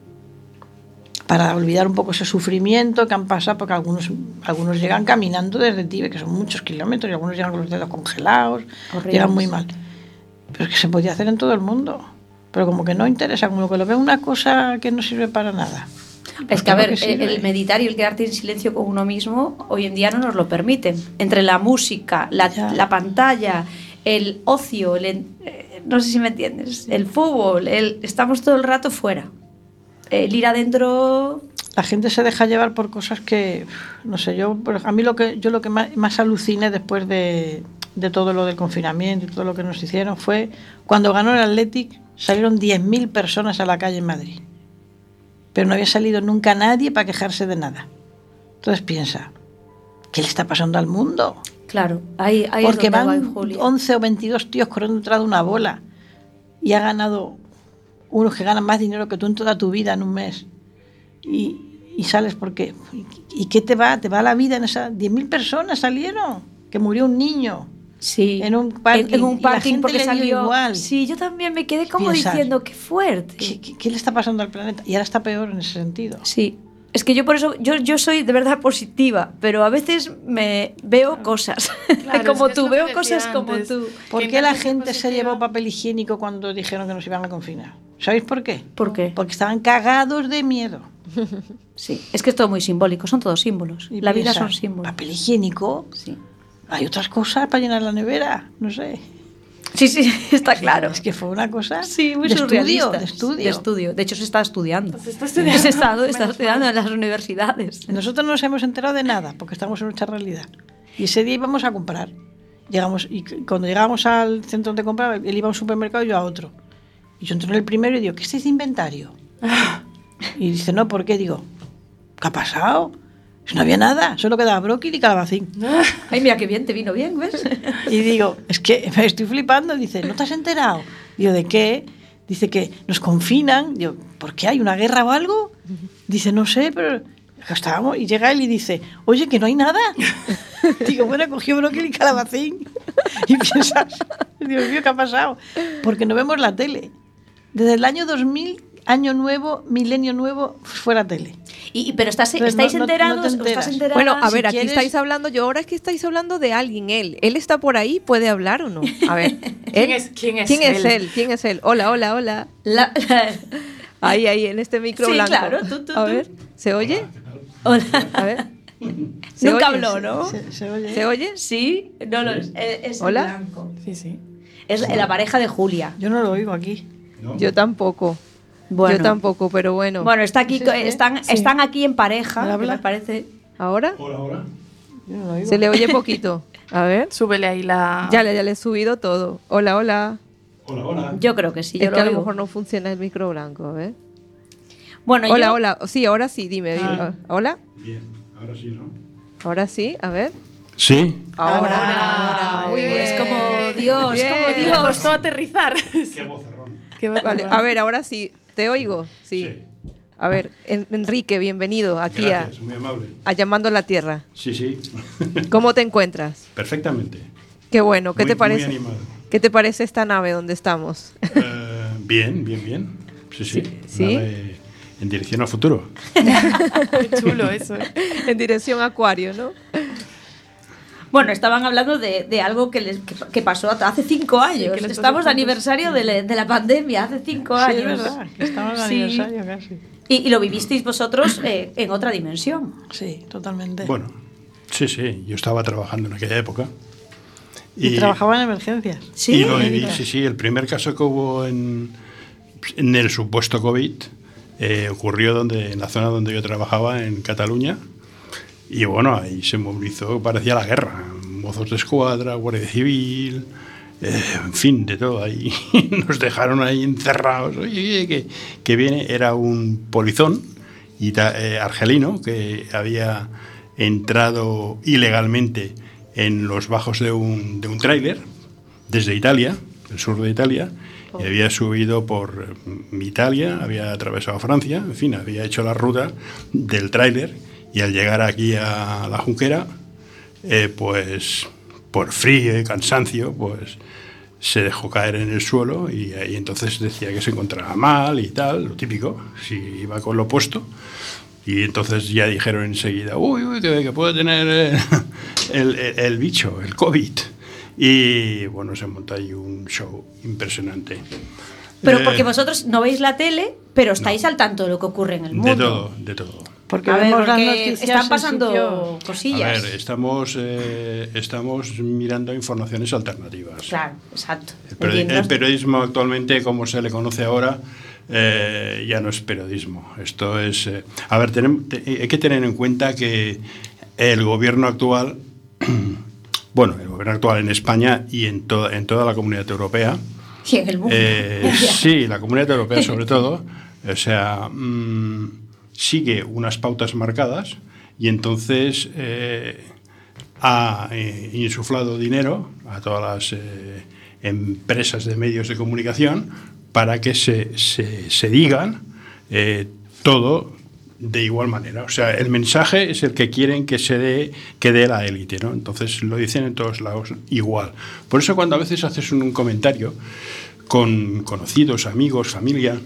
para olvidar un poco ese sufrimiento que han pasado, porque algunos, algunos llegan caminando desde Tíbet, que son muchos kilómetros, y algunos llegan con los dedos congelados, horribles. Llegan muy mal. Pero es que se podía hacer en todo el mundo, pero como que no interesa, como que lo ven una cosa que no sirve para nada. Es que, a ver, que el meditar y el quedarte en silencio con uno mismo hoy en día no nos lo permiten. Entre la música, la, la pantalla, el ocio, el, eh, no sé si me entiendes, el fútbol, el, estamos todo el rato fuera. El ir adentro... La gente se deja llevar por cosas que, no sé, yo, a mí lo que yo lo que más, más aluciné después de, de todo lo del confinamiento y todo lo que nos hicieron fue cuando ganó el Athletic, salieron diez mil personas a la calle en Madrid. Pero no había salido nunca nadie para quejarse de nada. Entonces piensa, ¿qué le está pasando al mundo? Claro, ahí, ahí porque es van va, Julia. once o veintidós tíos corriendo detrás de una bola y ha ganado unos que ganan más dinero que tú en toda tu vida en un mes. Y, y sales porque... ¿Y, ¿Y qué te va? Te va la vida en esas... diez mil personas salieron, que murió un niño. Sí, en un parking, en, en un parking porque salió igual. Sí, yo también me quedé como Piensas, diciendo qué fuerte. ¿qué, qué, ¿Qué le está pasando al planeta? Y ahora está peor en ese sentido. Sí, es que yo por eso yo, yo soy de verdad positiva, pero a veces me veo claro. cosas claro, como es que tú, veo cosas como antes. Tú. ¿Por qué la gente se llevó papel higiénico cuando dijeron que nos iban a confinar? ¿Sabéis por qué? ¿Por qué? Porque estaban cagados de miedo. Sí, es que es todo muy simbólico, son todos símbolos. Y la piensa, vida son símbolos. Papel higiénico. Sí. Hay otras cosas para llenar la nevera, no sé. Sí, sí, está claro. Es que fue una cosa sí, muy de, estudio, de estudio. De estudio. De hecho, se está estudiando. Se está estudiando. Se está, está estudiando en las universidades. Nosotros no nos hemos enterado de nada, porque estamos en nuestra realidad. Y ese día íbamos a comprar. Llegamos, y cuando llegamos al centro de comprar, él iba a un supermercado y yo a otro. Y yo entré en el primero y digo, ¿qué es este inventario? Y dice, no, ¿por qué? Digo, ¿qué ha pasado? No había nada, solo quedaba brócoli y calabacín. Ay, mira qué bien, te vino bien, ¿ves? Y digo, es que me estoy flipando. Dice, ¿no te has enterado? Digo, ¿de qué? Dice que nos confinan. Digo, ¿por qué? ¿Hay una guerra o algo? Dice, no sé, pero estábamos. Y llega él y dice, oye, que no hay nada. Digo, bueno, cogió brócoli y calabacín. Y piensas, Dios mío, ¿qué ha pasado? Porque no vemos la tele. Desde el año dos mil, año nuevo, milenio nuevo, fuera tele. Y, pero estás, ¿estáis no, no, enterados? no te ¿Estás enteradas? Bueno, a ver, si aquí quieres... estáis hablando, yo ahora es que estáis hablando de alguien, él. ¿Él está por ahí? ¿Puede hablar o no? A ver. ¿Quién es, quién es ¿Quién él? es él? ¿Quién es él? Hola, hola, hola. La, la... Ahí, ahí, en este micro sí, blanco. Claro, tú, tú, a tú. ver, ¿se oye? Hola. A ver. ¿Se Nunca oye? habló, ¿no? ¿Se, se oye? ¿Se oye? Sí, no, no, es, es ¿Hola? blanco. Sí, sí. Es la pareja de Julia. Yo no lo oigo aquí. No. Yo tampoco. Bueno. Yo tampoco, pero bueno. Bueno, está aquí, ¿Es este? están, Sí. están aquí en pareja, ¿Me que habla? me parece. ¿Ahora? Hola, hola. Yo no lo oigo. Se le oye poquito. A ver. Súbele ahí la... Ya le, ya le he subido todo. Hola, hola. Hola, hola. Yo creo que sí, yo es lo que a lo oigo. mejor no funciona el micro blanco, a ver. Bueno, Hola, yo, hola. Sí, ahora sí, dime. dime. Ah. Hola. Bien, ahora sí, ¿no? Ahora sí, a ver. Sí. Ahora. Ah, ahora. muy Muy bien. es como Dios, Bien. como Le Dios. costó aterrizar. Qué vocerrón. Qué Vale, barbaridad. a ver, ahora sí. ¿Te oigo? Sí. Sí. A ver, En- Enrique, bienvenido aquí Gracias, muy amable. a, a Llamando a la Tierra. Sí, sí. ¿Cómo te encuentras? Perfectamente. Qué bueno, ¿qué Muy- te parece? Muy animado. ¿Qué te parece esta nave donde estamos? Eh, bien, bien, bien. Sí, sí. ¿Sí? Nave en dirección al futuro. Qué chulo eso. ¿eh? En dirección Acuario, ¿no? Bueno, estaban hablando de, de algo que, les, que, que pasó hace cinco años. que les pasó Estamos de juntos. aniversario de, la- de la pandemia, hace cinco Sí, años. es verdad, que estamos en Sí. aniversario casi. Y, y lo vivisteis vosotros eh, en otra dimensión. Sí, totalmente. Bueno, sí, sí. Yo estaba trabajando en aquella época. y, trabajaba en emergencias. Sí. Y lo viví, sí, sí. El primer caso que hubo en, en el supuesto COVID eh, ocurrió donde, en la zona donde yo trabajaba, en Cataluña. Y bueno, ahí se movilizó, parecía la guerra. Mozos de escuadra, Guardia Civil, eh, en fin, de todo ahí. Nos dejaron ahí encerrados. Oye, oye, que, que viene, era un polizón ita- eh, argelino que había entrado ilegalmente en los bajos de un, de un tráiler desde Italia, el sur de Italia, y había subido por Italia, había atravesado Francia, en fin, había hecho la ruta del tráiler, y al llegar aquí a la Junquera, eh, pues por frío y cansancio, pues se dejó caer en el suelo, y ahí entonces decía que se encontraba mal y tal, lo típico, si iba con lo opuesto. Y entonces ya dijeron enseguida, uy, uy, que, que puede tener eh, el, el, el bicho, el COVID. Y bueno, se montó ahí un show impresionante. Pero Eh, porque vosotros no veis la tele, pero estáis no. al tanto de lo que ocurre en el mundo. De todo, de todo. Porque A ver, vemos las porque noticias están en pasando sitio- cosillas. A ver, estamos, eh, estamos mirando informaciones alternativas. Claro, exacto. El, periodi- Entiendo. el periodismo actualmente, como se le conoce ahora, eh, ya no es periodismo. Esto es... eh, a ver, tenemos, te- hay que tener en cuenta que el gobierno actual, bueno, el gobierno actual en España y en, to- en toda la comunidad europea, Y en el mundo. eh, sí, la comunidad europea sobre todo, o sea, mmm, sigue unas pautas marcadas, y entonces eh, ha eh, insuflado dinero a todas las eh, empresas de medios de comunicación para que se, se, se digan eh, todo de igual manera. O sea, el mensaje es el que quieren que se dé, que dé la élite, ¿no? Entonces lo dicen en todos lados igual. Por eso cuando a veces haces un, un comentario con conocidos, amigos, familia,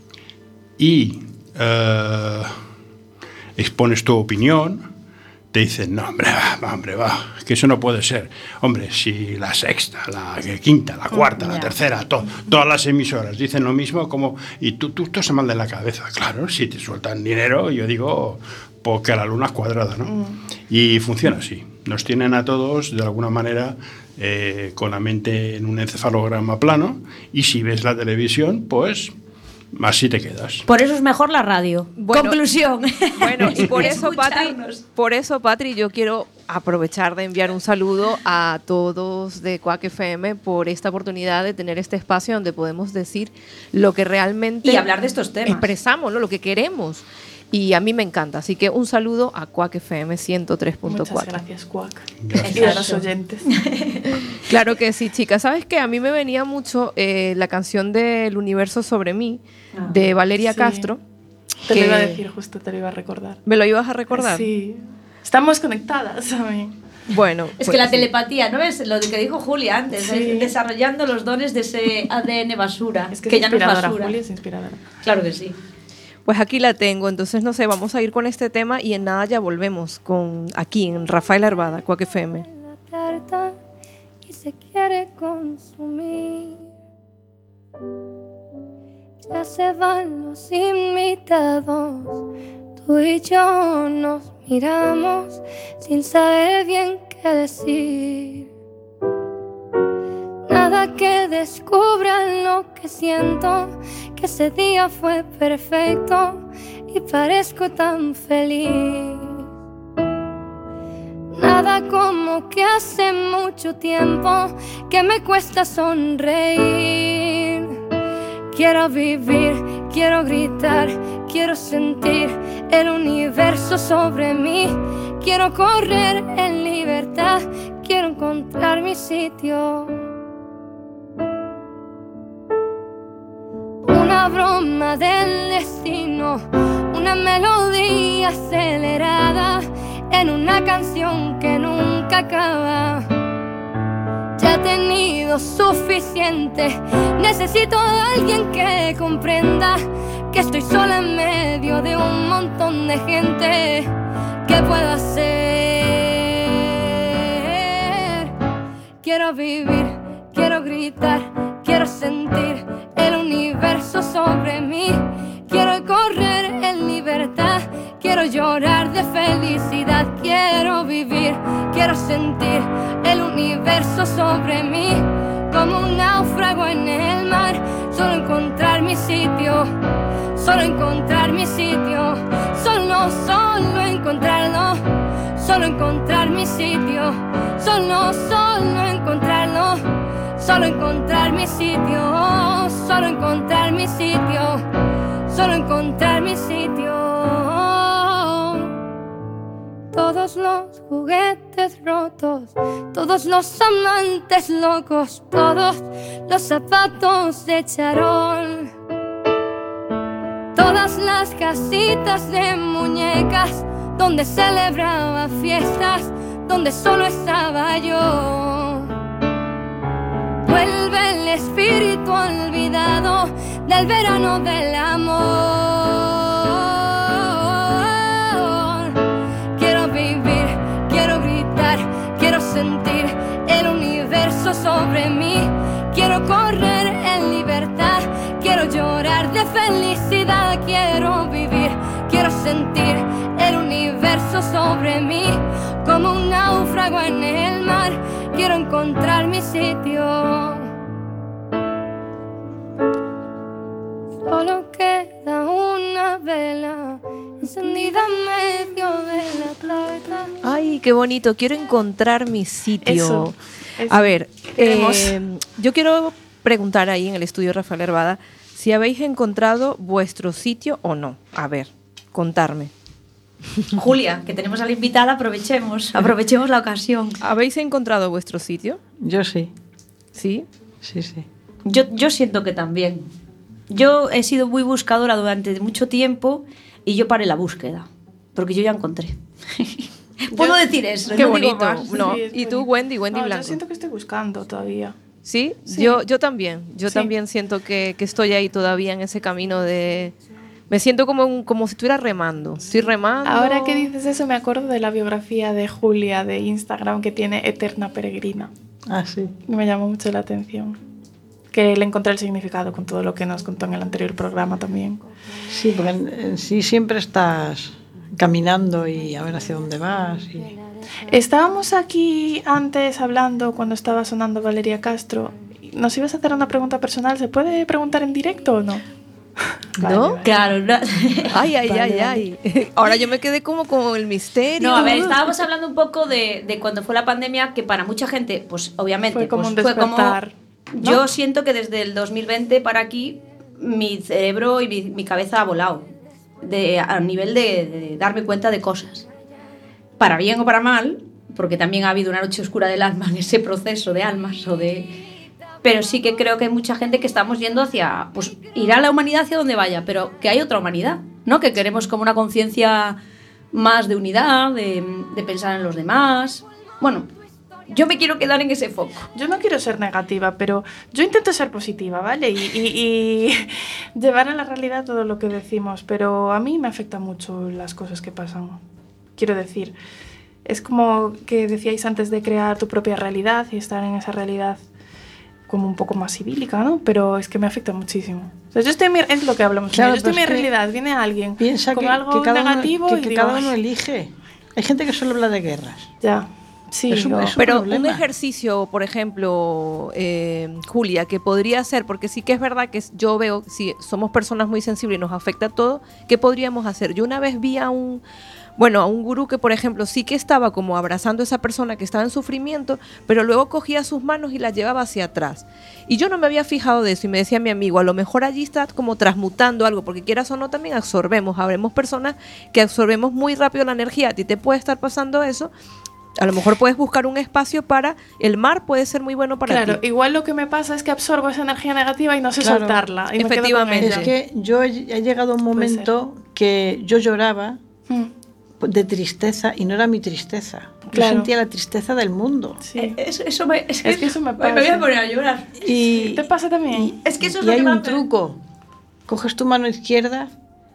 y eh, expones tu opinión, te dicen, no, hombre, va, hombre, va, que eso no puede ser. Hombre, si la sexta, la quinta, la cuarta, Ya. la tercera, to, todas las emisoras dicen lo mismo, como, y tú, tú, tú se manda en la cabeza. Claro, si te sueltan dinero, yo digo, porque la luna es cuadrada, ¿no? Mm. Y funciona así. Nos tienen a todos, de alguna manera, eh, con la mente en un encefalograma plano, y si ves la televisión, pues así te quedas. Por eso es mejor la radio. Bueno, Conclusión. Bueno, y por eso, Patri, Escucharnos. por eso, Patri, yo quiero aprovechar de enviar un saludo a todos de Quack F M por esta oportunidad de tener este espacio donde podemos decir lo que realmente Y hablar de estos temas. expresamos, ¿no? Lo que queremos. Y a mí me encanta. Así que un saludo a Quack F M ciento tres punto Muchas cuatro. gracias, Quack. Gracias. Y a los oyentes. Claro que sí, chicas. ¿Sabes qué? A mí me venía mucho eh, la canción del universo sobre mí, Ah. de Valeria Sí. Castro. Te que- lo iba a decir, justo te lo iba a recordar. ¿Me lo ibas a recordar? Sí. Estamos conectadas a mí. Bueno. Es pues que la sí. telepatía, ¿no es? Lo que dijo Julia antes, Sí. es desarrollando los dones de ese A D N basura, Es que, que es ya no es inspiradora, basura. Julia es inspiradora. Claro que sí. Pues aquí la tengo, entonces no sé, vamos a ir con este tema y en nada ya volvemos con aquí en Rafael Arvada, Quack F M. La tarta y se quiere consumir. Ya se van los invitados, tú y yo nos miramos sin saber bien qué decir. Nada que descubran lo que siento, que ese día fue perfecto y parezco tan feliz. Nada como que hace mucho tiempo que me cuesta sonreír. Quiero vivir, quiero gritar, quiero sentir el universo sobre mí. Quiero correr en libertad, quiero encontrar mi sitio. Una broma del destino, una melodía acelerada en una canción que nunca acaba. Ya he tenido suficiente, necesito a alguien que comprenda que estoy sola en medio de un montón de gente. ¿Qué puedo hacer? Quiero vivir, quiero gritar, quiero sentir el universo sobre mí. Quiero correr en libertad, quiero llorar de felicidad. Quiero vivir, quiero sentir el universo sobre mí. Como un náufrago en el mar, solo encontrar mi sitio. Solo encontrar mi sitio. Solo, solo encontrarlo. Solo encontrar mi sitio. Solo, solo encontrarlo. Solo encontrar mi sitio. Solo encontrar mi sitio. Solo encontrar mi sitio. todos los juguetes rotos, todos los amantes locos, todos los zapatos de charol, todas las casitas de muñecas donde celebraba fiestas, donde solo estaba yo. Vuelve el espíritu olvidado del verano del amor. Quiero vivir, quiero gritar, quiero sentir el universo sobre mí. Quiero correr en libertad, quiero llorar de felicidad. Quiero vivir, quiero sentir el universo sobre mí. Como un náufrago en el mar, quiero encontrar mi sitio. Solo queda una vela encendida en medio de la plata. Ay, qué bonito, quiero encontrar mi sitio. Eso, eso. A ver, Queremos. eh, yo quiero preguntar ahí en el estudio Rafael Hervada si habéis encontrado vuestro sitio o no. A ver, contarme. Julia, que tenemos a la invitada, aprovechemos, aprovechemos la ocasión. ¿Habéis encontrado vuestro sitio? Yo sí, ¿Sí? sí, sí. Yo, yo siento que también. Yo he sido muy buscadora durante mucho tiempo y yo paré la búsqueda, porque yo ya encontré. Puedo decir eso. Qué no digo bonito. más. No. Sí, es ¿Y tú, bonito. Wendy? Wendy No, Blanco. yo siento que estoy buscando todavía. ¿Sí? Sí. Yo, yo también. Yo Sí. también siento que, que estoy ahí todavía en ese camino de... Me siento como, un- como si estuviera remando. Estoy remando. Ahora que dices eso, me acuerdo de la biografía de Julia de Instagram que tiene Eterna Peregrina. Ah, sí. Y me llamó mucho la atención. Que le encontré el significado con todo lo que nos contó en el anterior programa también. Sí, porque en, en sí siempre estás caminando y a ver hacia dónde vas. Y... Estábamos aquí antes hablando cuando estaba sonando Valeria Castro. Nos ibas a hacer una pregunta personal. ¿Se puede preguntar en directo o no? ¿No? Claro, no. Ay, ay, Vale, ay, vale. ay. Ahora yo me quedé como con el misterio. No, a ver, estábamos hablando un poco de, de cuando fue la pandemia, que para mucha gente, pues obviamente, Fue como pues, un fue como- despertar, ¿no? Yo siento que desde el dos mil veinte para aquí, mi cerebro y mi, mi cabeza ha volado, de, a nivel de, de darme cuenta de cosas. Para bien o para mal, porque también ha habido una noche oscura del alma en ese proceso de almas o de... Pero sí que creo que hay mucha gente que estamos yendo hacia, pues irá la humanidad hacia donde vaya, pero que hay otra humanidad, ¿no? Que queremos como una conciencia más de unidad, de, de pensar en los demás. Bueno, yo me quiero quedar en ese foco. Yo no quiero ser negativa, pero yo intento ser positiva, ¿vale? Y, y- y llevar a la realidad todo lo que decimos, pero a mí me afecta mucho las cosas que pasan. Quiero decir, es como que decíais antes de crear tu propia realidad y estar en esa realidad como un poco más idílica, ¿no? Pero es que me afecta muchísimo. O sea, yo estoy en mi, es lo que hablamos. Claro, yo estoy en mi pero es que realidad, viene alguien Piensa con que, algo que cada negativo uno, y que, que digo, cada uno "Ay, elige. Hay gente que solo habla de guerras. ya, sí, Es un- digo, es un Pero un problema. ejercicio, por ejemplo, eh, Julia, que podría ser, porque sí que es verdad que yo veo, si somos personas muy sensibles y nos afecta todo, ¿qué podríamos hacer? Yo una vez vi a un, bueno, a un gurú que, por ejemplo, sí que estaba como abrazando a esa persona que estaba en sufrimiento, pero luego cogía sus manos y las llevaba hacia atrás. Y yo no me había fijado de eso y me decía mi amigo, a lo mejor allí está como transmutando algo, porque quieras o no también absorbemos, habremos personas que absorbemos muy rápido la energía, a ti te puede estar pasando eso. A lo mejor puedes buscar un espacio para... El mar puede ser muy bueno para claro, ti. igual lo que me pasa es que absorbo esa energía negativa y no sé Claro. soltarla. Y me quedo con Efectivamente. ella. Es que yo he, he llegado a un momento que yo lloraba Mm, de tristeza y no era mi tristeza. Yo Claro. sentía la tristeza del mundo. sí. Eh, Eso, eso me, es, Es que eso me Me voy pasa. a poner a llorar. Y, ¿Te pasa también? y- Es que eso es y lo que hay me un hace- truco. Coges tu mano izquierda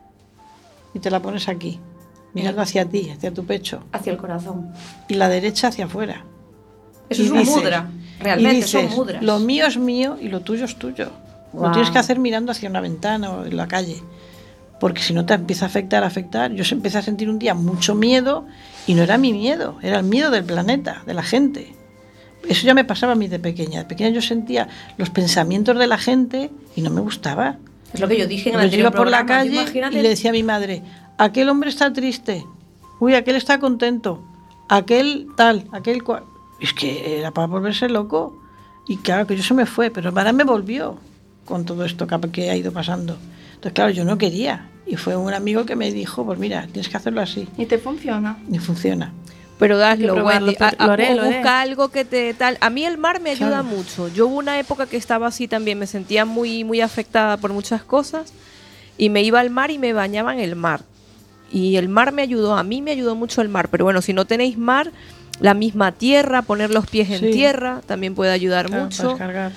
y te la pones aquí, mirando hacia ti, hacia tu pecho. Hacia el corazón. Y la derecha hacia afuera. Eso Y es un dices- mudra. y Realmente dices, son mudras. lo mío es mío y lo tuyo es tuyo. Lo Guau. tienes que hacer mirando hacia una ventana o en la calle. Porque si no te empieza a afectar, a afectar. Yo se empecé a sentir un día mucho miedo y no era mi miedo, era el miedo del planeta, de la gente. Eso ya me pasaba a mí de pequeña. De pequeña yo sentía los pensamientos de la gente y no me gustaba. Es lo que yo dije en el Porque yo anterior iba por la programa. Tú calle imagínate- y le decía a mi madre, aquel hombre está triste, uy, aquel está contento, aquel tal, aquel cual. Es que era para volverse loco. Y claro que yo se me fue, pero ahora me volvió con todo esto que que ha ido pasando. Entonces, claro, yo no quería. Y fue un amigo que me dijo, pues mira, tienes que hacerlo así. ¿Y te funciona? Y funciona. Pero Hay que hazlo, probarlo, Wendy. A- a- lo haré, o lo haré. busca algo que te tal. A mí el mar me ayuda Claro. mucho. Yo hubo una época que estaba así también, me sentía muy, muy afectada por muchas cosas y me iba al mar y me bañaba en el mar. Y el mar me ayudó, a mí me ayudó mucho el mar. Pero bueno, si no tenéis mar, la misma tierra, poner los pies en Sí. tierra, también puede ayudar Claro, mucho. para descargar.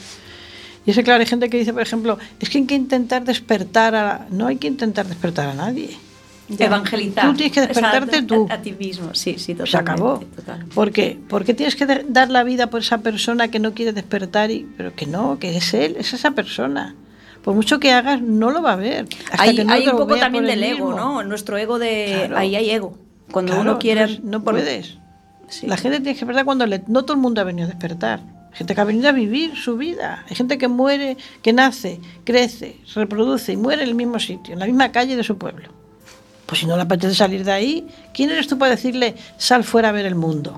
Y es que, claro, hay gente que dice, por ejemplo, es que hay que intentar despertar a... la- No hay que intentar despertar a nadie. Evangelizar. Tú tienes que despertarte Exacto, tú. A, a ti mismo, sí, sí, totalmente. Se acabó. totalmente. ¿Por qué? ¿Por qué tienes que de- dar la vida por esa persona que no quiere despertar? Y, pero que no, que es él, es esa persona. Por mucho que hagas, no lo va a ver. Hasta Hay, que no hay lo un poco vea también por él del ego, mismo. ¿no? Nuestro ego de... Claro. Ahí hay ego. Cuando Claro, uno quiere... entonces no bueno, puedes. sí. La gente tiene que despertar cuando le... No todo el mundo ha venido a despertar. Hay gente que ha venido a vivir su vida. Hay gente que muere, que nace, crece, se reproduce y muere en el mismo sitio, en la misma calle de su pueblo. Pues si no le apetece salir de ahí, ¿quién eres tú para decirle sal fuera a ver el mundo?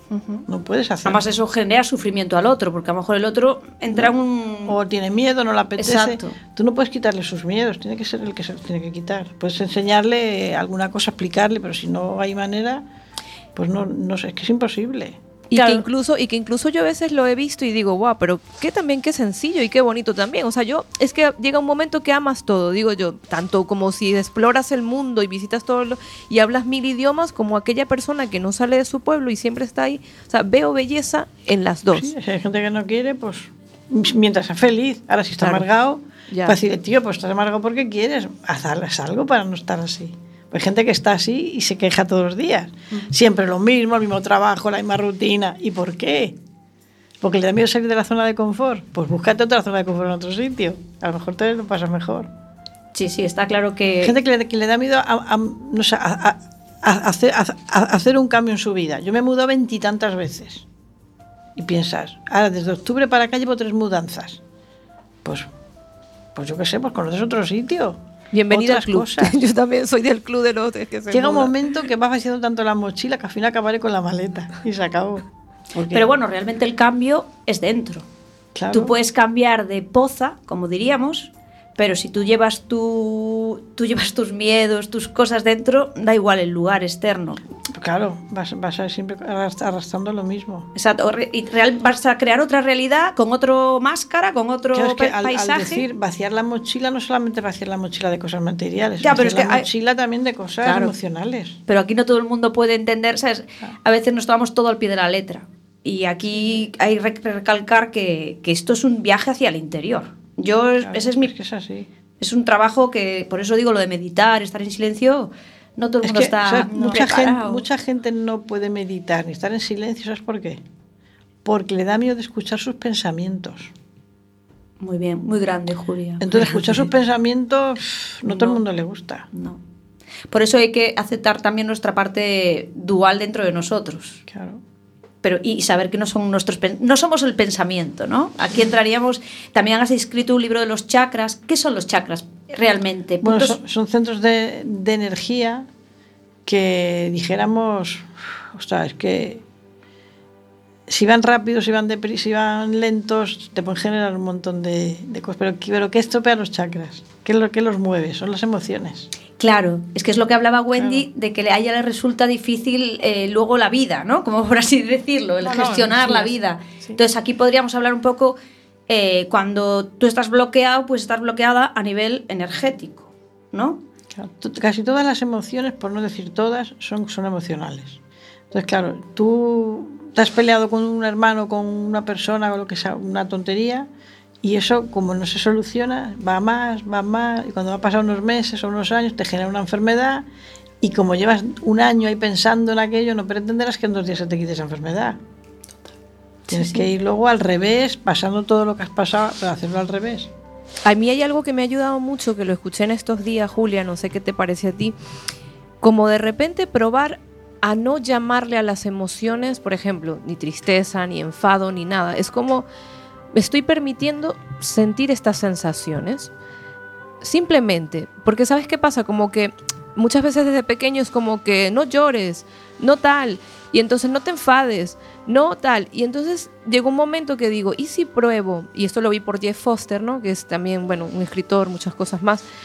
No puedes hacerlo. Además eso genera sufrimiento al otro, porque a lo mejor el otro entra en un... O tiene miedo, no le apetece. Exacto. Tú no puedes quitarle sus miedos, tiene que ser el que se los tiene que quitar. Puedes enseñarle alguna cosa, explicarle, pero si no hay manera, pues no, no sé, es que es imposible. Y, Claro. que incluso, y que incluso yo a veces lo he visto y digo, wow, pero qué también, qué sencillo y qué bonito también. O sea, yo, es que llega un momento que amas todo, digo yo, tanto como si exploras el mundo y visitas todo lo, y hablas mil idiomas, como aquella persona que no sale de su pueblo y siempre está ahí. O sea, veo belleza en las dos. Sí, si hay gente que no quiere, pues mientras sea feliz. Ahora si está Claro. amargado, Ya. para decirle, tío, pues estás amargado porque quieres, haz haz algo para no estar así. Hay gente que está así y se queja todos los días. Siempre lo mismo, el mismo trabajo, la misma rutina. ¿Y por qué? Porque le da miedo salir de la zona de confort. Pues búscate otra zona de confort en otro sitio. A lo mejor te lo pasas mejor. Sí, sí, está claro que... Hay gente que le, que le da miedo a, a- no sé, a- a- a hacer, a- a hacer un cambio en su vida. Yo me he mudado veintitantas veces. Y piensas, ahora desde octubre para acá llevo tres mudanzas. Pues, pues yo qué sé, pues conoces otro sitio. Bienvenida al otras club. cosas. Yo también soy del club de los que se Llega un muda. momento que vas haciendo tanto la mochila que al final acabaré con la maleta. Y se acabó. Porque, Pero bueno, realmente el cambio es dentro. claro, Tú puedes cambiar de poza, como diríamos, pero si tú llevas tu, tú llevas tus miedos, tus cosas dentro, da igual el lugar externo. Claro, vas, vas a ir siempre arrast- arrastrando lo mismo. Exacto. Re- Y real, vas a crear otra realidad con otro máscara, con otro Claro, es que pa- al, al paisaje. decir vaciar la mochila, no solamente vaciar la mochila de cosas materiales, Ya, vaciar pero es que la hay- mochila también de cosas Claro. emocionales. Pero aquí no todo el mundo puede entender, ¿sabes? A veces nos tomamos todo al pie de la letra. Y aquí hay que recalcar que, que esto es un viaje hacia el interior. Yo, Claro, ese es mi... que es así. Es un trabajo que, por eso digo lo de meditar, estar en silencio, no todo el Es mundo que, está ¿sabes? mucha, gente, preparado. mucha gente no puede meditar ni estar en silencio, ¿sabes por qué? Porque le da miedo de escuchar sus pensamientos. Muy bien, muy grande, Julia. Entonces, escuchar sus pensamientos, no, todo el No. mundo le gusta. No. Por eso hay que aceptar también nuestra parte dual dentro de nosotros. Claro. Pero, y saber que no son nuestros pen- no somos el pensamiento, ¿no? Aquí entraríamos, también has escrito un libro de los chakras. ¿Qué son los chakras realmente? Bueno, Puntos- son, son centros de, de energía que dijéramos, ostras, es que si van rápidos, si van deprisa, si van lentos, te pueden generar un montón de, de cosas. Pero, pero ¿qué estropea los chakras? ¿Qué es lo que los mueve? Son las emociones. Claro, es que es lo que hablaba Wendy, Claro. de que a ella le resulta difícil eh, luego la vida, ¿no? Como por así decirlo, el No, no, gestionar sí, la es- vida. sí. Entonces aquí podríamos hablar un poco, eh, cuando tú estás bloqueado, pues estás bloqueada a nivel energético, ¿no? Claro, t- casi todas las emociones, por no decir todas, son, son emocionales. Entonces, claro, tú te has peleado con un hermano, con una persona, o lo que sea, una tontería, y eso, como no se soluciona, va más, va más, y cuando va a pasar unos meses o unos años, te genera una enfermedad, y como llevas un año ahí pensando en aquello, no pretenderás que en dos días se te quite esa enfermedad. Tienes que ir luego al revés, pasando todo lo que has pasado, para hacerlo al revés. A mí hay algo que me ha ayudado mucho, que lo escuché en estos días, Julia, no sé qué te parece a ti, como de repente probar a no llamarle a las emociones, por ejemplo, ni tristeza, ni enfado, ni nada. Es como me estoy permitiendo sentir estas sensaciones, simplemente, porque ¿sabes qué pasa? Como que muchas veces desde pequeño es como que no llores, no tal, y entonces no te enfades, no tal, y entonces llegó un momento que digo, ¿y si pruebo? Y esto lo vi por Jeff Foster, ¿no? Que es también, bueno, un escritor, muchas cosas más,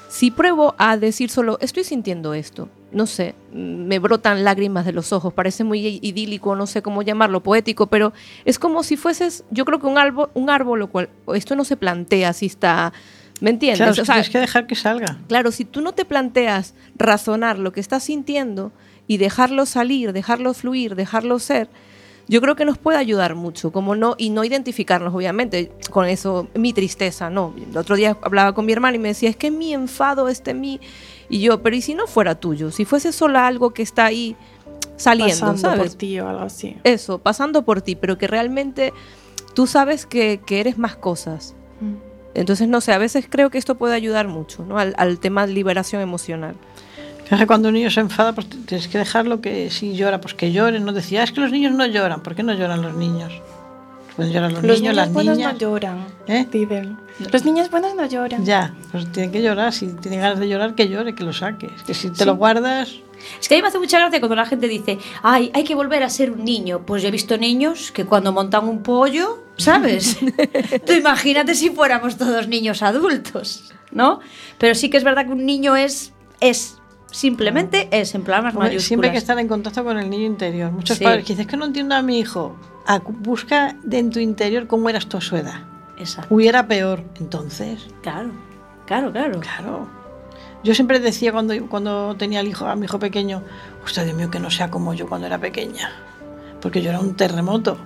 Si pruebo a decir solo, estoy sintiendo esto, no sé, me brotan lágrimas de los ojos, parece muy idílico, no sé cómo llamarlo, poético, pero es como si fueses, yo creo que un árbol, un árbol, lo cual, esto no se plantea si está, ¿me entiendes? Claro, o sea, tienes que dejar que salga. Claro, si tú no te planteas razonar lo que estás sintiendo y dejarlo salir, dejarlo fluir, dejarlo ser, yo creo que nos puede ayudar mucho, como no, y no identificarnos, obviamente, con eso, mi tristeza, no. El otro día hablaba con mi hermana y me decía, es que mi enfado, este mi... Y yo, pero ¿y si no fuera tuyo? Si fuese solo algo que está ahí saliendo, pasando ¿sabes? por ti o algo así. Eso, pasando por ti, pero que realmente tú sabes que, que eres más cosas. Mm. Entonces, no sé, a veces creo que esto puede ayudar mucho, ¿no? Al, al tema de liberación emocional. Cuando un niño se enfada, pues tienes que dejarlo que si llora, pues que llore. No decía, es que los niños no lloran. ¿Por qué no lloran los niños? Pueden llorar los, los niños, niños las buenos niñas. no lloran, ¿Eh? dicen. Los niños buenos no lloran. Ya, pues tienen que llorar. Si tienen ganas de llorar, que llore, que lo saques. Que si te Sí. lo guardas... Es que a mí me hace mucha gracia cuando la gente dice, ay, hay que volver a ser un niño. Pues yo he visto niños que cuando montan un pollo, ¿sabes? Tú imagínate si fuéramos todos niños adultos, ¿no? Pero sí que es verdad que un niño es, es simplemente es, en palabras Hombre, mayúsculas. siempre hay que estar en contacto con el niño interior. Muchos Sí. padres que dicen, es que no entiendo a mi hijo. Ah, busca de en tu interior cómo eras tú a su edad. Exacto. Hubiera peor. Entonces, Claro, claro, claro. claro. Yo siempre decía cuando, cuando tenía al hijo, a mi hijo pequeño, hostia, Dios mío, que no sea como yo cuando era pequeña. Porque yo era un terremoto.